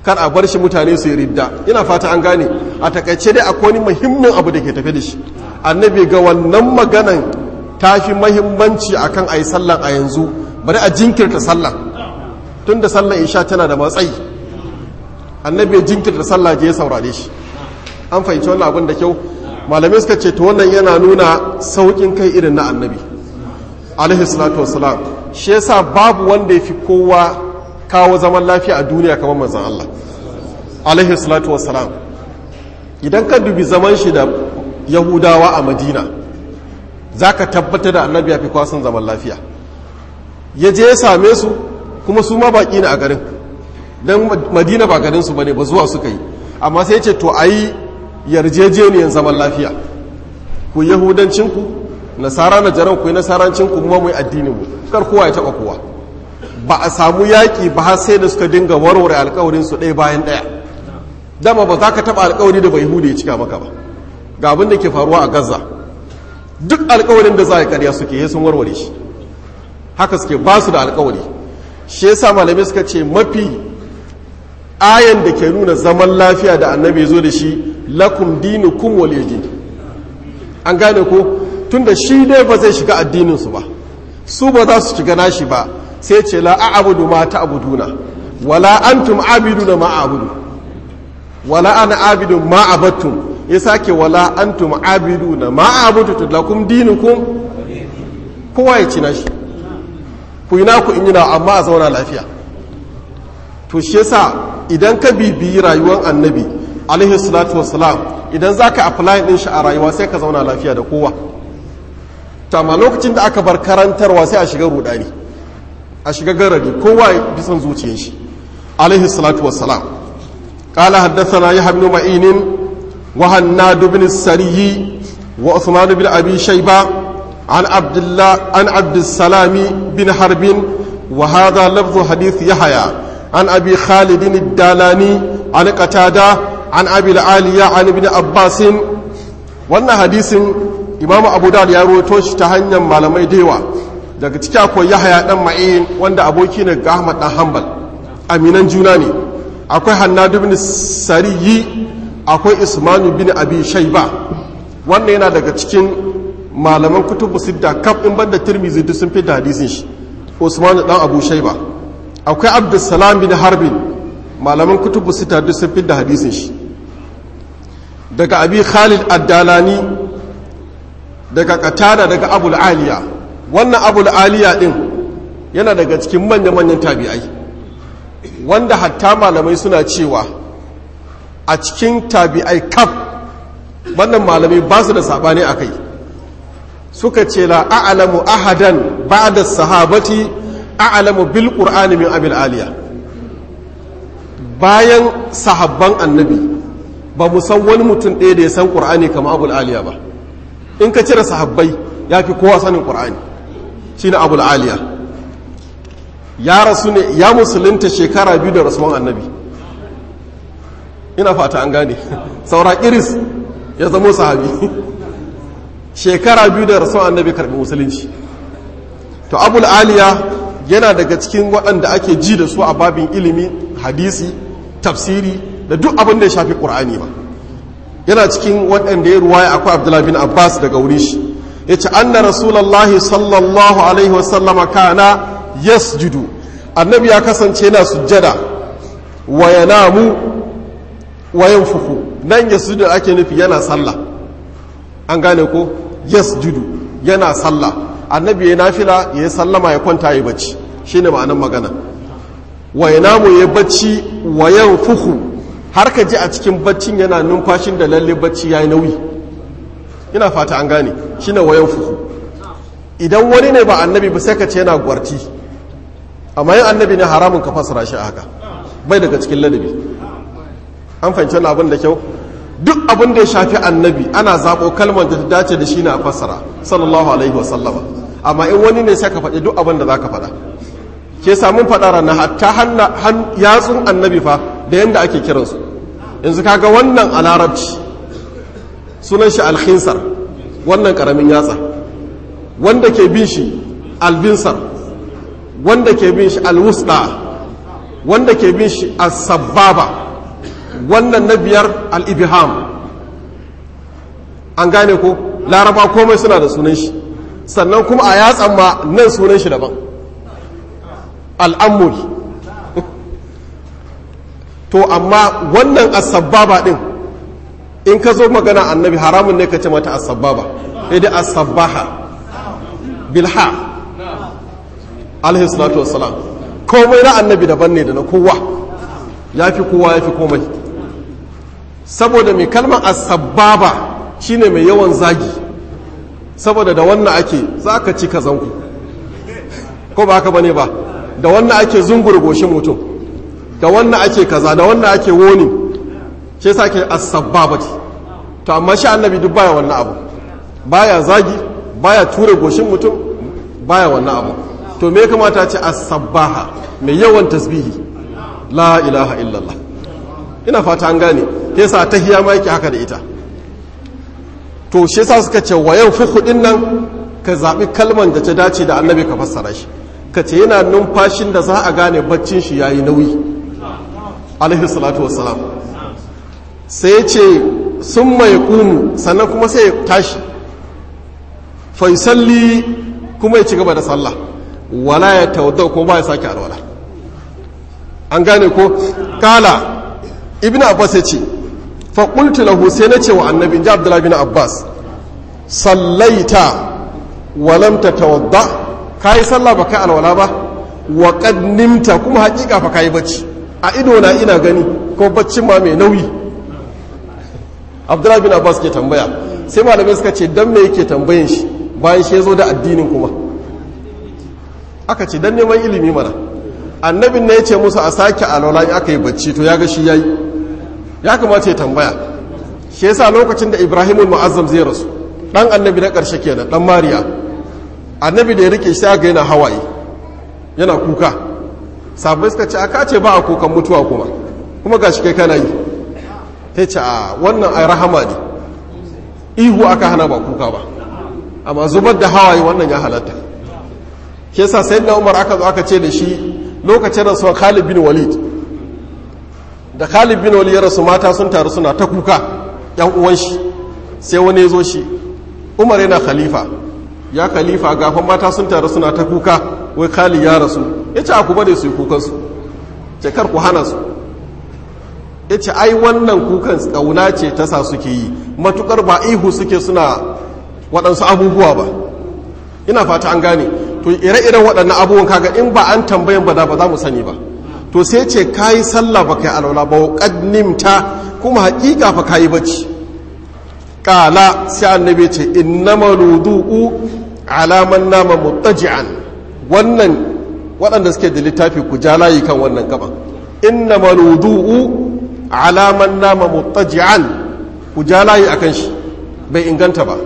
A: kar a bar shi mutane su yi ridda. Ina fata an gane. A takaice dai akwai wani muhimmin abu da ke tafe da shi. Annabi ga wannan maganan ta fi muhimmanci akan a yi sallan a yanzu, bari a jinkirta sallan tun da sallan isha tana da matsayi. Annabi ya jinkirta sallah je ya saurare shi. An fahimci wannan abin da kyau. Malamai suka ce to wannan yana nuna saukin kai irin na annabi alaihi salatu wassalam. Shi yasa babu wanda ya fi kowa kawo zaman lafiya a duniya kamar manzon Allah alaihi salatu wassalam. Idan ka dubi zaman shi da Yahudawa a Madina zaka tabbatar da annabi ya fi kowa son zaman lafiya. Ya je ya same su kuma su ma baki ne a garin, dan Madina ba garin su bane, ba zuwa suka yi, amma sai ya ce to ayi yarjejeniyar zaman lafiya, ku yahudancinku nasara na jaran ku yi nasarancinku kuma mu yi addininmu, kar kowa ya taba kowa. Ba a samu yaƙi ba har sai da suka dinga warware alƙawarin su ɗaya bayan ɗaya. Dama ba za ka taɓa alƙawari da bai hude ya cika maka ba. Ga abin da ke faruwa a Gaza, duk alƙawarin da za a ƙarya suke yi sun warware shi, haka suke ba su da alƙawari. Shi yasa malamai suka ce mafi ayan da ke nuna zaman lafiya da annabi ya zo da shi, lakum dinukum waliyadin. An gane ko, tunda shi dai ba zai shiga addininsu ba, su ba za su shiga nashi ba, sai ce la a'budu ma ta'buduna wala antum abiduna ma a'budu wala ana abidu ma abattum. Ya sake wala antum abiduna ma a'budu, lakum dinukum. Kowa ya ci nashi, ku yi naku in yi na, amma a zauna lafiya. To shi yasa idan ka bibiyi rayuwar annabi alaihi salatu wassalam, idan za ka apply din shi a rayuwa sai ka zauna lafiya da kowa. Amma lokacin da aka bar karantarwa sai a shiga rudani, a shiga garari, kowa ya bi son zuciyar shi alaihi salatu wassalam. Qala haddathana Yahya ibn Ma'in wa Hannad ibn Sariy wa Uthman ibn Abi Shayba an Abdus Salami bin Harbin wa hadha lafdhu hadith Yahya an Abi Khalid ad-Dalani an Qatada an Abi al-Aliya an Ibn Abbas. Wannan hadisin Imam Abu Dawud ya rawaito shi ta hanyar malamai da yawa. Daga ciki akwai Yahya dan Ma'in wanda aboki ne ga Ahmad dan Hanbal, aminan juna ne. Akwai Hannad ibn Sariy, akwai Usman bin Abi Shayba. Wannan yana daga cikin malaman kutubu sidda kaf in banda Tirmidhi duk sun fi da hadisin shi. Usman dan Abu Shayba. Akwai Abdus Salam bin Harbin, malaman kutubu sidda duk sun fi da hadisin shi. Daga Abi Khalid ad-Dalani, daga Qatada, daga Abu al-Aliya. Wannan Abu al-Aliya din yana daga cikin manyan tabi'ai, wanda hatta malamai suna cewa a cikin tabi'ai kaf wannan malamai ba su da sabani akai. Suka ce la a'lamu ahadan ba'da sahabati a'lamu bil qur'ani min Abi al-Aliya. Bayan sahabban annabi ba mu san wani mutum ɗaya da ya san qur'ani kamar Abu al-Aliya ba. In ka cire sahabbai ya fi kowa sanin qur'ani, shine Abu al-Aliya. Ya rasu ne, ya musulunta shekara 2 da rasuwan annabi. Ina fata an gane. Saura iris ya zamo sahabi. Shekara 2 da rasuwan annabi karɓi musulunci. To Abu al-Aliya yana daga cikin waɗanda ake ji da su a babin ilimi, hadisi, tafsiri da duk abin da ya shafi ƙur'ani ba. Yana cikin waɗanda ya ruwaya akwai Abdullah bin Abbas daga wuri shi. Ya ce anna rasulallahi sallallahu alaihi wasallama kana yasjudu. Annabi ya kasance yana sujjada wa yanamu wa yanfuku. Nan yasjudu ake nufi yana sallah. An gane ko? Yasjudu yana sallah. Annabi ya nafila ya sallama ya kwanta ya bacci. Shine ma'anar magana. Wa yanamu ya bacci wa yanfuku. Har ka ji a cikin baccin yana numfashin da lalle bacci yayi nauyi. Ina fata an gane. Shine wa yanfuku. Idan wani ne ba annabi ba sai ka ce yana gwarti. Amma yin annabi ne haramun ka fasara shi a haka, bai daga cikin ladabi. An fahimci wani abin da kyau. Duk abin da ya shafi annabi ana zaɓo kalmar da ta dace da shi ne a fassara sallallahu alaihi wasallama. Amma in wani ne sai ka faɗi duk abin da za ka faɗa. Ke samun faɗa ranar hatta yatsun annabi fa da yadda ake kiransu. Yanzu kaga wannan a larabci sunan shi alkhinsar, wannan ƙaramin yatsa. Wanda ke bin shi albinsar, wanda ke bin shi alwusda, wanda ke bin shi as-sabbaba, wannan na biyar al-ibham. An gane ko laraba komai suna da sunan shi, sannan kuma a yatsan ma nan sunan shi daban, al'ammul. To amma wannan as-sabbaba din in ka zo magana annabi haramun ne ka ce mata as-sabbaba, sai dai as-sabbaha bilha alaihi salatu wassalam. Komai na annabi daban ne da na kowa, yafi kowa yafi komai. Saboda mai kalmar as-sabbaba shine mai yawan zagi, saboda da wannan ake zaka ci kazanku, ko ba haka bane ba, da wannan ake zungure goshin mutum, da wannan ake kaza, da wannan ake woni, shi yasa ke as-sabbabati. To amma shi annabi duk baya wannan abu, baya zagi, baya ture goshin mutum, baya wannan abu. To me kamata ce as-sabbaha, mai yawan tasbihi, la ilaha illallah. Ina fata an gane, yasa tahiyya ma yake haka da ita. To shi yasa suka ce wayan fuku din nan ka zabi kalman da ta dace da annabi ka fassara shi, ka ce yana numfashin da za a gane baccin shi yayi nauyi alaihi salatu wassalam. Sai ce sun mai ƙunu, sannan kuma sai ya tashi faisalli, kuma ya ci gaba da sallah, wala ya tawadda ko ba ya sake alwala. An gane ko? Kala ibn Abbas ya ce faƙultu lahu, sai na ce wa annabi ji Abdullahi bin Abbas, sallaita walam ta tawadda, ka yi sallah ba ka alwala ba, wa qad nimta, kuma haƙiƙa fa ka yi bacci a idona ina gani, ko baccin ma mai nauyi. Abdullahi bin Abbas ke tambaya, sai malamai suka ce dan me yake tambayin shi bayan shi ya zo da addinin kuma. Aka ce dan neman ilimi mana, annabin ne ya ce musu a sake alwala in aka yi bacci, to ya ga shi yayi, ya kamata ya tambaya. Shi yasa lokacin da Ibrahimul Mu'azzam zai rasu, dan annabi na ƙarshe kenan, dan Mariya, annabi da ya rike shi ga yana hawaye, yana kuka. Sabai suka ce aka ce ba a kukan mutuwa kuma gashi kai kana yi. Ta ce a wannan ai rahama ne, ihu aka hana ba kuka ba, amma zubar da hawaye wannan ya halatta. Ke sa sai da Umar aka zo aka ce da shi lokacin rasuwa Khalid bin Walid, da Khalid bin Walid ya rasu mata sun taru suna ta kuka, yan uwan shi. Sai wani ya zo shi, Umar yana khalifa, ya khalifa gafan mata sun taru suna ta kuka, wai Khalid ya rasu. Ya ce a ku bade su yi kukansu, ce kar ku hana su. Ya ce ai wannan kukan ƙauna ce ta sa suke yi, matukar ba ihu suke suna waɗansu abubuwa ba. Ina fata an gane. To ire-iren waɗannan abubuwan kaga in ba an tambayan ba da ba za mu sani ba. To sai ce kayi sallah ba kai alwala ba, qad nimta, kuma haƙiƙa fa kayi bacci. Qala sai annabi ce innamal wudu'u ala man nama muttaji'an. Wannan waɗanda suke da littafi ku ja layi kan wannan gaban. Innamal wudu'u alaman nama muttaji'an, ku ja layi akan shi, bai inganta ba,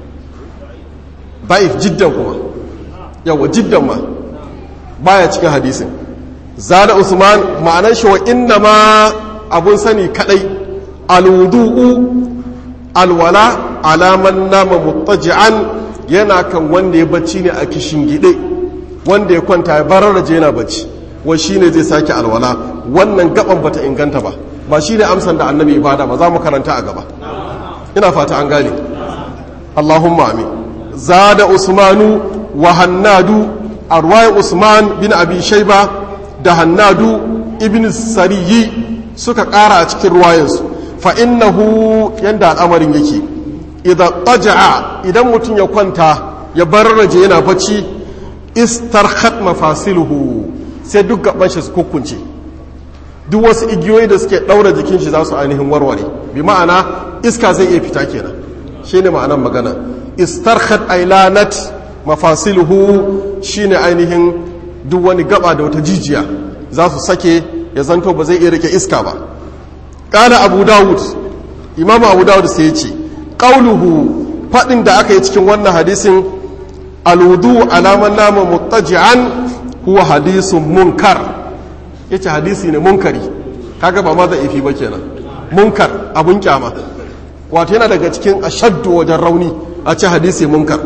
A: baif jiddan kuma, yawa jiddan ma baya cikin hadisin. Zada Usman ma'anar shi wa inna ma abun sani kadai, alwudu'u alwala alaman nama muttaji'an, yana kan wanda ya bacci ne a kishin gide, wanda ya kwanta ya bararraje yana bacci, wa shine zai sake alwala. Wannan gaban bata inganta ba shi ne amsan da annabi ibada ba, za mu karanta a gaba. Ina fata an gane. Allahumma amin. Zada Usmanu wa Hannadu, arwaya Usman bin Abi Shayba da Hannadu ibn Sariyi suka ƙara a cikin ruwayansu. Fa innahu, yanda al'amarin yake, idan taja'a, idan mutum ya kwanta ya bararraje yana bacci, istarkhat mafasiluhu, sai duk gaban shi su kukkunce, duk wasu igiyoyi da suke ɗaura jikin shi za su ainihin warware, bi ma'ana iska zai iya fita kenan, shi ne ma'anan magana. Istarkhat ailanat mafasiluhu, shi ne ainihin duk wani gaba da wata jijiya za su sake, ya zanto ba zai iya rike iska ba. Ƙala Abu Dawud, Imam Abu Dawud sai ya ce ƙauluhu, faɗin da aka yi cikin wannan hadisin, alwudu alaman nama muttaji'an, huwa hadisun munkar. Ya ce hadisi ne munkari, kaga ba ma zai ifi ba kenan, munkar abun kyama, wato yana daga cikin ashaddu wajen rauni a ce hadisi munkar.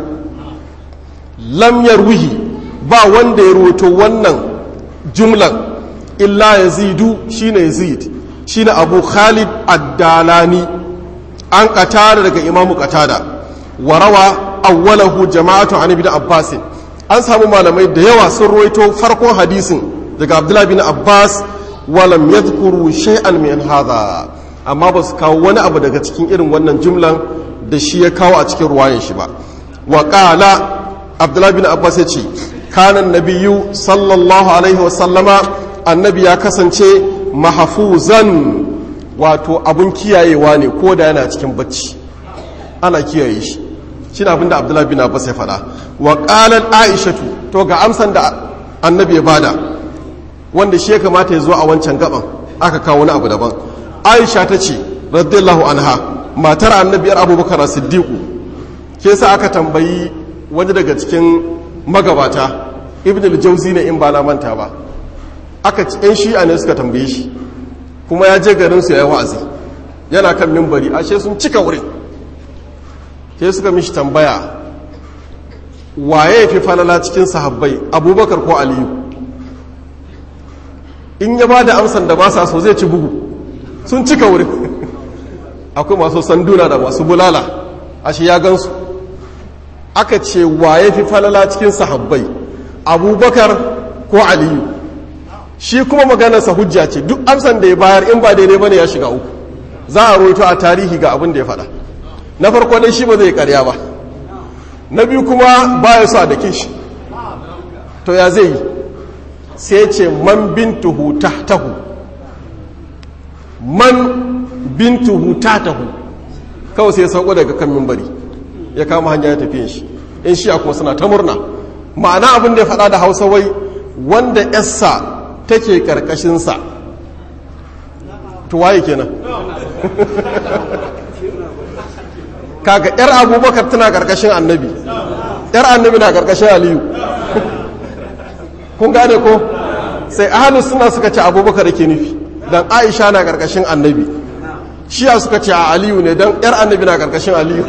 A: Lam yarwihi, ba wanda ya roto wannan jumlan illa yazidu shine yazid shine abu khalid ad-dalani an qatada daga imamu qatada wa rawa awwalahu jama'atu an ibn abbas an samu malamai da yawa sun ruwaito farkon hadisin daga abdullahi bin abbas walam yadhkuru shay'an min hadha amma ba su kawo wani abu daga cikin irin wannan jumlan da shi ya kawo a cikin ruwayan shi ba wa qala abdullahi bin abbas ya ce kanan nabiyyu sallallahu alaihi wasallama annabi ya kasance mahfuzan wato abun kiyayewa ne ko da yana cikin bacci ana kiyaye shi shi na abinda abdullahi bin abbas ya faɗa wa qalat aishatu to ga amsan da annabi ya bada wanda shi ya kamata ya zo a wancan gaban aka kawo wani abu daban aisha ta ce radiyallahu anha matar annabiyar abubakar siddiqu ke sa aka tambayi wani daga cikin magabata ibn al-jawzi ne in ba na manta ba aka ci yan shi'a ne suka tambaye shi kuma ya je garin su yayi wa'azi yana kan minbari ashe sun cika wurin sai suka mishi tambaya waye fi falala cikin sahabbai abubakar ko aliyu in ya bada amsan da ba sa so zai ci bugu sun cika wurin akwai masu sanduna da masu bulala ashe ya gansu aka ce waye fi falala cikin sahabbai abubakar ko aliyu shi kuma maganarsa hujja ce duk amsan da ya bayar in ba daidai bane ya shiga uku za a roito a tarihi ga abin da ya faɗa na farko dai shi ba zai karya ba na biyu kuma baya so a dake shi to ya zai yi sai ce man bintuhu tahtahu man bintuhu tahtahu kawai sai ya sauko daga kan minbari ya kama hanya ya tafiye shi in shi kuma suna ta murna ma'ana abin da ya faɗa da hausa wai wanda yarsa take karkashinsa to waye kenan kaga yar abubakar tana karkashin annabi yar annabi na karkashin aliyu kun gane ko sai ahlus sunna suka ce abubakar yake nufi dan aisha na karkashin annabi shiya suka ce a aliyu ne dan yar annabi na karkashin aliyu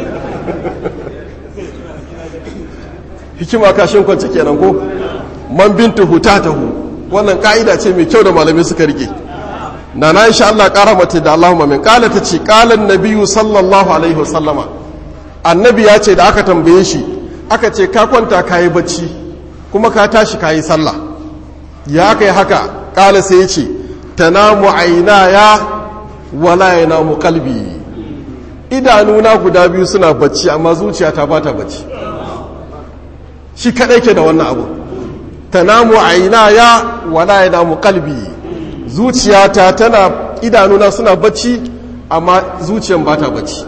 A: hikima kashin kwance kenan ko man bintu hutatahu wannan ka'ida ce mai kyau da malamai suka rike na insha Allah ƙara mata da Allahumma min qala ta ce qala an-nabiyyu sallallahu alaihi wasallama annabi ya ce da aka tambaye shi aka ce ka kwanta kayi bacci kuma ka tashi kayi sallah ya kai haka qala sai ya ce tanamu aynaya wala yanamu qalbi idanuna guda biyu suna bacci amma zuciyata ba ta bacci shi kadai ke da wannan abu tanamu aynaya wala yanamu qalbi zuciyata tana idanuna suna bacci amma zuciyan ba ta bacci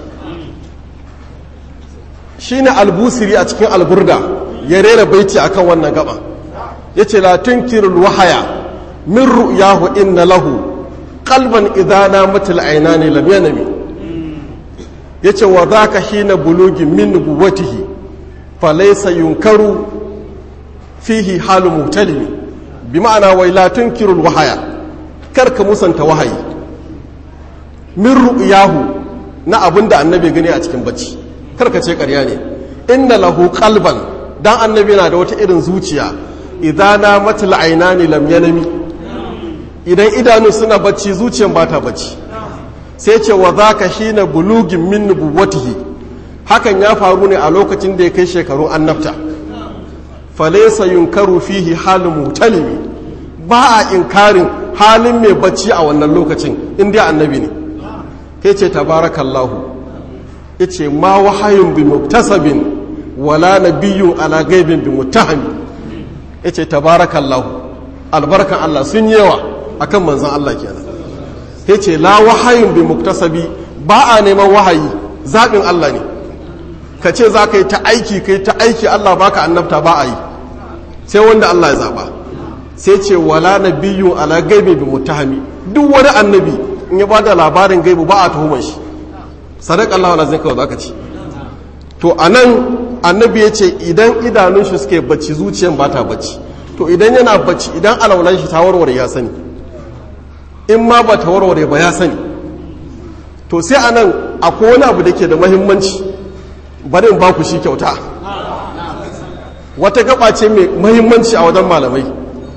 A: shine albusiri a cikin alburda ya rera baiti akan wannan gaba yace la tunkirul wahaya min ru'yahu inna lahu qalban idha namat al-aynani lam yanami yace wa dhaka hina bulugin min nubuwatihi falaysa yunkaru fihi halu mutalimi bima'ana wa la tunkirul wahaya karka musanta wahayi min ru'yahu na abinda annabi gani a cikin bacci karka ce ƙarya ne inna lahu qalban dan annabi na da wata irin zuciya idan na matal aynani lam yanami idan idanu suna bacci zuciyan ba ta bacci sai ce wa zaka hina bulugin min nubuwatihi hakan ya faru ne a lokacin da ya kai shekarun annabta falaysa yunkaru fihi halu mutalimi ba a inkarin halin mai bacci a wannan lokacin inda annabi ne kai ce tabarakallahu yace ma wahayun bi muktasabin wala nabiyyun ala gaibin bi muttahami yace tabarakallahu albarkan Allah sun yawa akan manzon Allah kenan yace la wahayun bi muktasabi ba a neman wahayi zabin Allah ne kace za ka yi ta aiki kai ta aiki Allah baka annabta ba a yi sai wanda Allah ya zaba sai ce wala nabiyyun ala gaibin bi muttahami duk wani annabi in ya bada labarin gaibu ba a tuhumar shi sadaka Allah wala zai kawai zaka ci to anan annabi ya ce idan idanun shi suke bacci zuciyan ba ta bacci to idan yana bacci idan alaulan shi ta warware ya sani in ma ba ta warware ba ya sani to sai anan akwai wani abu da ke da mahimmanci bari in ba ku shi kyauta wata gaba ce mai mahimmanci a wajen malamai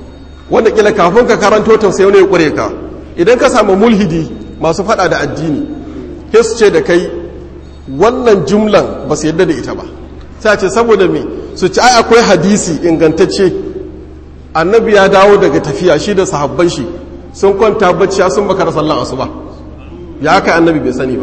A: wanda kila kafin ka karanto ta sai wani ya kure ka. Idan ka samu mulhidi masu fada da addini sai su ce da kai wannan jumlan ba su yadda da ita ba, sai ce saboda me, su ci ai akwai hadisi ingantacce annabi ya dawo daga tafiya shi da sahabban shi sun kwanta bacci sun makara sallan asuba, ya haka annabi bai sani ba.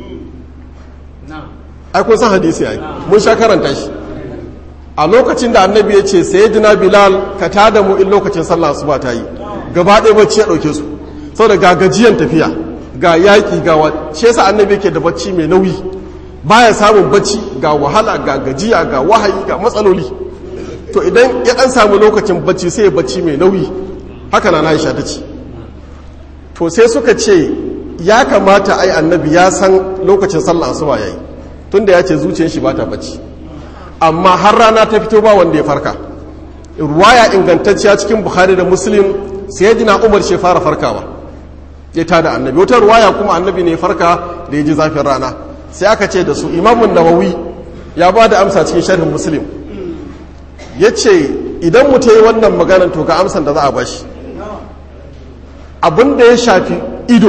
A: ai kun san hadisi ai mun sha karanta shi a lokacin da annabi ya ce sayyidina bilal ka tada mu in lokacin sallah asuba ta yi, gaba ɗaya bacci ya ɗauke su saboda ga gajiyan tafiya ga yaƙi ga shi yasa annabi yake da bacci mai nauyi, baya samun bacci, ga wahala ga gajiya ga wahayi ga matsaloli. To idan ya ɗan samu lokacin bacci sai bacci mai nauyi, haka na Aisha ta ce. To sai suka ce ya kamata ai annabi ya san lokacin sallah asuba yayi, tunda ya ce zuciyar shi ba ta bacci, amma har rana ta fito ba wanda ya farka. Ruwaya ingantacciya cikin Bukhari da Muslim, sayyidina Umar shi fara farkawa ya tada annabi. Wata ruwaya kuma annabi ne farka da ya ji zafin rana. Sai aka ce da su Imamun Nawawi ya ba da amsa cikin sharhin Muslim, ya ce idan mu ta yi wannan maganan to ga amsan da za a bashi. Abin da ya shafi ido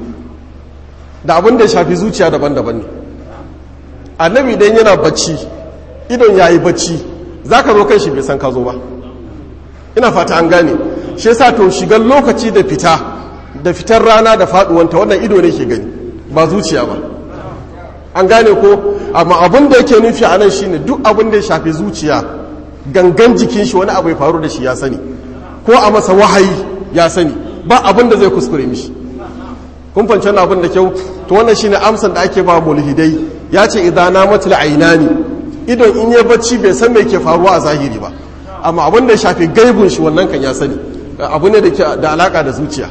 A: da abin da ya shafi zuciya daban-daban ne. Annabi idan yana bacci, idon ya yi bacci, za ka zo kan shi bai san ka zo ba. Ina fata an gane. Shi yasa to shigar lokaci da fitar rana da faduwanta wannan ido ne ke gani, ba zuciya ba. An gane ko? Amma abin da yake nufi a nan shine duk abin da ya shafi zuciya, gangan jikin shi wani abu ya faru da shi ya sani, ko a masa wahayi ya sani, ba abin da zai kuskure mishi. Kun fahimci wannan abin da kyau? To wannan shine amsan da ake ba mulhidai. Ya ce idan namatul ainani, idon in ya bacci bai san me ke faruwa a zahiri ba, amma abin da ya shafi gaibun shi wannan kan ya sani, abu ne da ke da alaka da zuciya.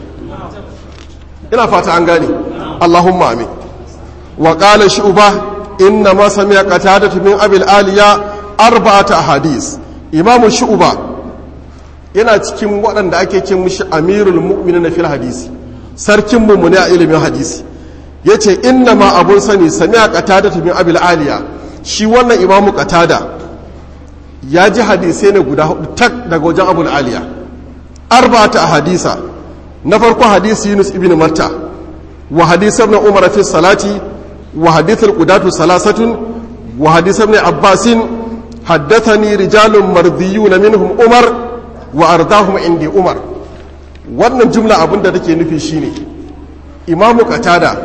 A: Ina fata an gane. Allahumma amin. Wa qala shu'ba inna ma sami'a qatada min abil aliya arba'ata ahadith. Imam shu'ba yana cikin waɗanda ake ce mishi amirul mu'minin fil hadisi, sarkin mu'mini a ilimin hadisi. Yace inna ma abun sani sami'a qatada min abil aliya, shi wannan imamu qatada ya ji hadisai ne guda hudu tak daga wajen abul aliya. Arba'ata ahadisa. Na farko hadisi Yunus ibn Matta, wa hadisi ibn Umar fi salati, wa hadith al-qudatu salasatun, wa hadith ibn Abbas haddathani rijalun mardiyun minhum Umar wa ardahum indi Umar. Wannan jumla abinda take nufi shine imamu qatada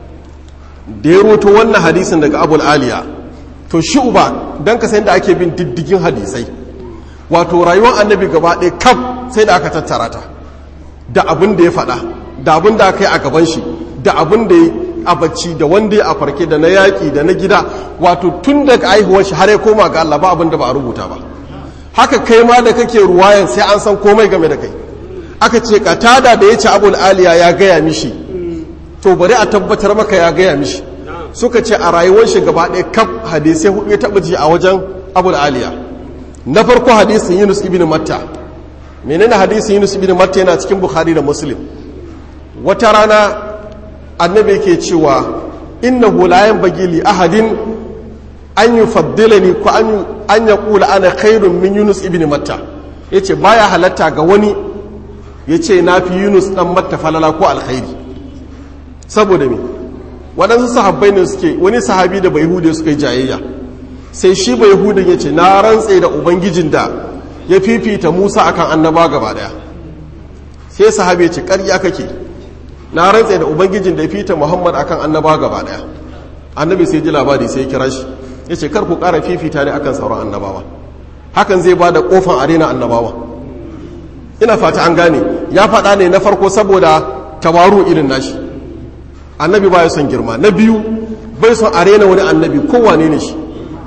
A: da ya roto wannan hadisin daga abul aliya, to shu'ba dan ka san da ake bin diddigin hadisai, wato rayuwar annabi gaba ɗaya kaf sai da aka tattara ta, da abin da ya faɗa, da abin da aka yi a gaban shi, da abin da ya a bacci, da wanda ya a farke, da na yaƙi, da na gida, wato tun daga aihuwar shi har ya koma ga Allah ba abin da ba a rubuta ba. Haka kai ma da kake ruwayan sai an san komai game da kai. Aka ce qatada da ya ce abul aliya ya gaya mishi, to bari a tabbatar maka ya gaya mishi. Suka ce a rayuwar shi gaba ɗaya kaf hadisai hudu ya taɓa ji a wajen abul aliya. Na farko hadisin Yunus ibn Matta. Menene hadisin Yunus ibn Matta? Yana cikin Bukhari da Muslim. Wata rana annabi yake cewa innahu la yanbaghi li ahadin an yufaddilani ko an yaqula ana khairun min Yunus ibn Matta. Yace baya halatta ga wani yace nafi Yunus dan Matta falala ko alkhairi. Saboda me? Waɗansu sahabbai ne suke, wani sahabi da bai hude suka yi jayayya, sai shi bai hudun ya ce na rantse da ubangijin da ya fifita Musa akan annaba gaba daya. Sai sahabi ya ce ƙarya kake, na rantse da ubangijin da ya fifita Muhammad akan annaba gaba daya. Annabi sai ji labari sai ya kira shi ya ce kar ku ƙara fifita ne akan sauran annabawa, hakan zai ba da ƙofan arena annabawa. Ina fata an gane, ya faɗa ne na farko saboda tawaru irin nashi, annabi ba ya son girma. Na biyu bai son arena wani annabi kowane ne shi.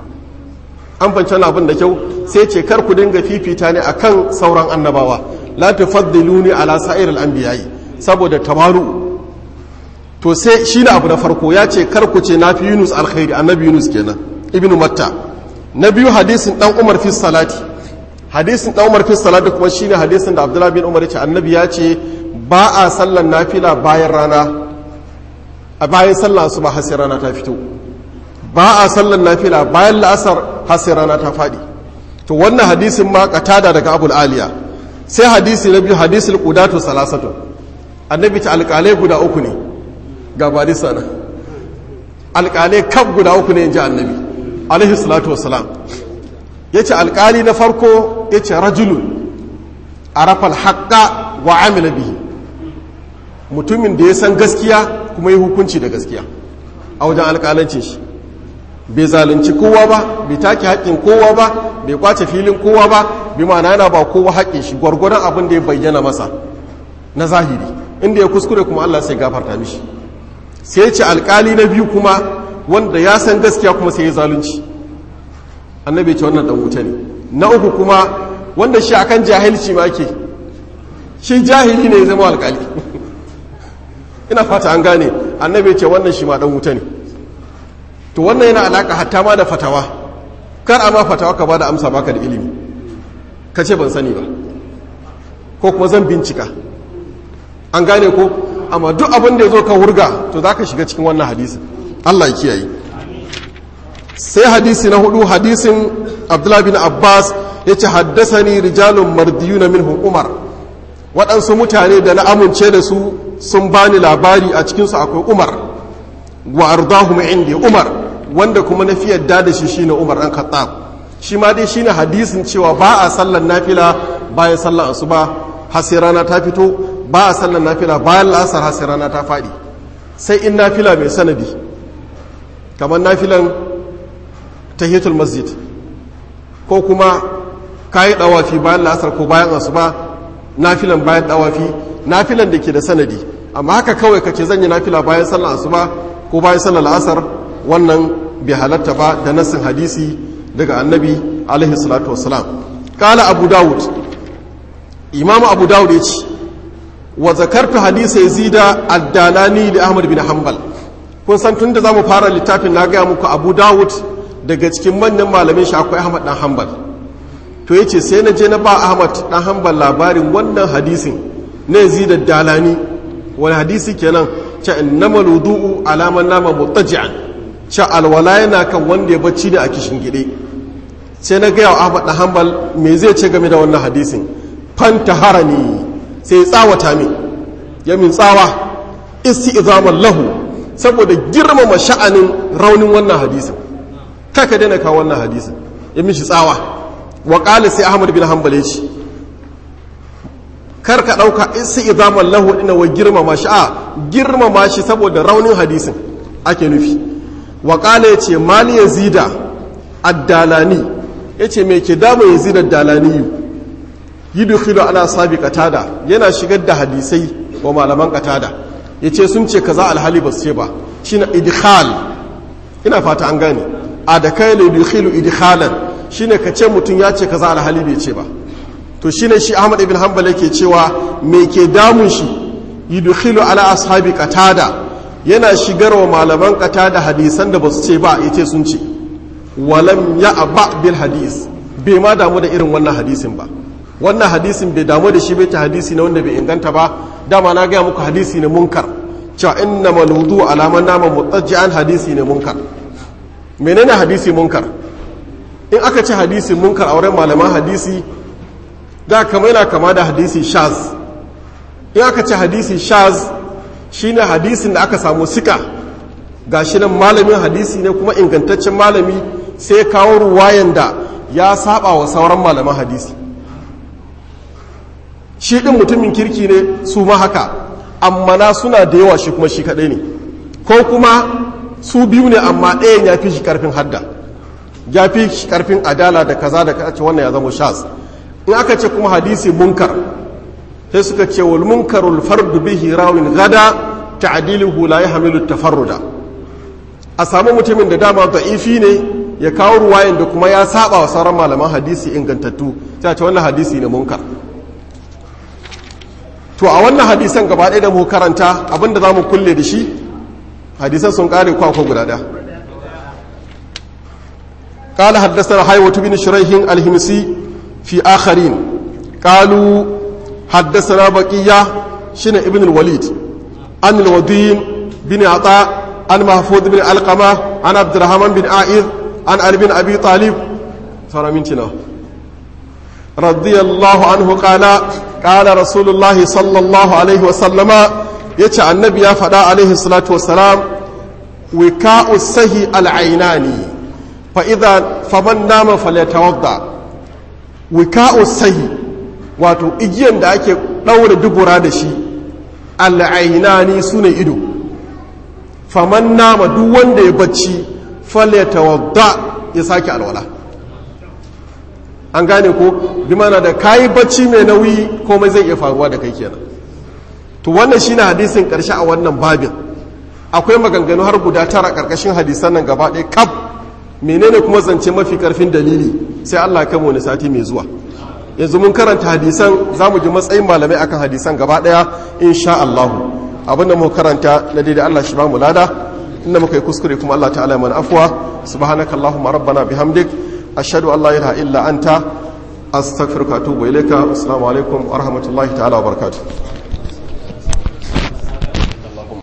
A: An fanci abin da kyau, sai ce kar ku dinga fifita ne akan sauran annabawa, la tufaddiluni ala sa'iril anbiya'i, saboda tawaru. To sai shi ne abu na farko, ya ce kar ku ce nafi Yunus alkhairi, annabi Yunus kenan ibnu Matta. Na biyu hadisin dan Umar fi salati. Hadisin dan Umar fi salati kuma shine hadisin da Abdullah bin Umar ya ce annabi ya ce ba a sallan nafila bayan rana, a bayan sallan asuba har sai rana ta fito, ba a sallan nafila bayan la'asar har sai rana ta fadi. To wannan hadisin ma qatada daga abul aliya. sai hadisi na biyu hadisul qudatu salasatu annabi ta alƙalai guda uku ne ga barisa na alƙalai kaf guda uku ne inji annabi alaihi salatu wassalam yace alƙali na farko yace rajulun arafa alhaqqa wa amila bihi mutumin da ya san gaskiya kuma yi hukunci da gaskiya a wajen alƙalancin shi bai zalunci kowa ba bai take haƙƙin kowa ba bai kwace filin kowa ba bi ma'ana yana ba kowa haƙƙin shi gwargwadon abin da ya bayyana masa na zahiri inda ya kuskure kuma Allah sai gafarta mishi sai ce alƙali na biyu kuma wanda ya san gaskiya kuma sai ya zalunci annabi ce wannan dan wuta ne na uku kuma wanda shi akan jahilci ma ke shi jahili ne ya zama alƙali ina fata an gane annabi ce wannan shi ma dan wuta ne to wannan yana alaka hatta ma da fatawa kar a ma fatawa ka ba da amsa baka da ilimi ka ce ban sani ba ko kuma zan bincika an gane ko amma duk abin da ya zo ka wurga to za ka shiga cikin wannan hadisin Allah ya kiyaye sai hadisi na hudu hadisin Abdullah bin Abbas ya ce haddasani rijalun mardiyuna minhum Umar waɗansu mutane da na amince da su sun bani labari a cikinsu akwai Umar wa ardahum indi Umar wanda kuma na fi yadda da shi shine Umar dan Khattab shi ma dai shine hadisin cewa ba a sallan nafila bayan sallan asuba har sai rana ta fito ba a sallan nafila bayan la'asar har sai rana ta fadi sai in nafila mai sanadi kamar nafilan tahiyatul masjid ko kuma kayi dawafi bayan la'asar ko bayan asuba nafilan bayan dawafi nafilan da ke da sanadi amma haka kawai kace zan yi nafila bayan sallan asuba ko bayan sallar la'asar wannan bai halatta ba da nassin hadisi daga annabi alaihi salatu wassalam kala abu dawud imamu abu dawud ya ce wa zakartu hadisa yazida ad-dalani li ahmad bin hanbal kun san tunda zamu fara littafin na ga muku abu dawud daga cikin manyan malamin shi akwai ahmad dan hanbal to yace sai na je na ba ahmad dan hanbal labarin wannan hadisin na yazid ad-dalani wani hadisi kenan ce innamal wudu'u ala man nama muttaji'an ce alwala yana kan wanda ya bacci da a kishin gide sai na gaya wa Ahmad dan Hanbal me zai ce game da wannan hadisin fanta harani sai ya tsawata min ya min tsawa isti'zaman lahu saboda girmama sha'anin raunin wannan hadisin kaka daina kawo wannan hadisin ya mishi tsawa wa qala sai Ahmad bin Hanbal ya ce kar ka ɗauka sai izaman lahu ina wa girmama shi a girmama shi saboda raunin hadisin ake nufi wa ƙala ya ce mali ya zida addalani ya ce mai ke dama ya zida addalani yi dukilo ana sabi katada yana shigar da hadisai wa malaman katada ya ce sun ce kaza alhali ba su ce ba shi na idkhal ina fata an gane a da kai ne dukilo idkhalan shi ne ka ce mutum ya ce kaza alhali bai ce ba to shine shi Ahmad ibn Hanbal yake cewa me ke damun shi yudkhilu ala ashabi qatada yana shigarwa malaman qatada hadisan da basu ce ba yace sun ce walam ya'ba bil hadis bai ma damu da irin wannan hadisin ba wannan hadisin bai damu da shi bai ta hadisi ne wanda bai inganta ba dama na ga muku hadisi ne munkar cewa innamal wudu ala man nama mutajjian hadisi ne munkar menene hadisi munkar in aka ce hadisi munkar a wurin malaman hadisi da kama yana kama da hadisi shaz in aka ce hadisi shaz shine hadisin da aka samu sika gashi nan malamin hadisi ne kuma ingantaccen malami sai kawo ruwayan da ya saba wa sauran malaman hadisi shi din mutumin kirki ne su ma haka amma na suna da yawa shi kuma shi kadai ne ko kuma su biyu ne amma ɗayan ya fi shi karfin hadda ya fi shi karfin adala da kaza da kaza wannan ya zama shaz in aka ce kuma hadisi munkar sai suka ce wal munkarul fardu bihi rawin gada ta'diluhu la yahmilu tafarruda a samu mutumin da dama da'ifi ne ya kawo ruwayan da kuma ya saba wa sauran malaman hadisi ingantattu sai a ce wannan hadisi ne munkar to a wannan hadisan gaba ɗaya da mu karanta abinda zamu kulle da shi hadisan sun kare ko guda ɗaya قال حدثنا حيوة بن شريح الهمسي في آخرين قالوا حدثنا بقية شن ابن الوليد عن الودين بن عطاء عن محفوظ بن علقمة عن عبد الرحمن بن عائذ عن علي بن أبي طالب صار من تنا radiyallahu anhu qala rasulullahi sallallahu alaihi wasallama yace annabi ya faɗa alaihi salatu wassalam wika'u sahi al'ainani fa idza faman nama falyatawadda wika'u sahi wato igiyan da ake daure dubura da shi al'ainani sune ido faman nama duk wanda ya bacci falyatawadda ya sake alwala an gane ko bi mana da kayi bacci mai nauyi komai zai iya faruwa da kai kenan to wannan shine hadisin karshe a wannan babin akwai maganganu har guda 9 karkashin hadisan nan gaba ɗaya kaf menene kuma zance mafi karfin dalili sai Allah ya kama wani sati mai zuwa yanzu mun karanta hadisan zamu ji matsayin malamai akan hadisan gaba ɗaya insha Allah abinda muka karanta na daidai Allah shi ba mu lada inda muka yi kuskure kuma Allah ta'ala mana afwa subhanakallahumma rabbana bihamdik ashhadu an la ilaha illa anta astaghfiruka wa atubu ilayka assalamu alaikum wa rahmatullahi ta'ala wa barakatuh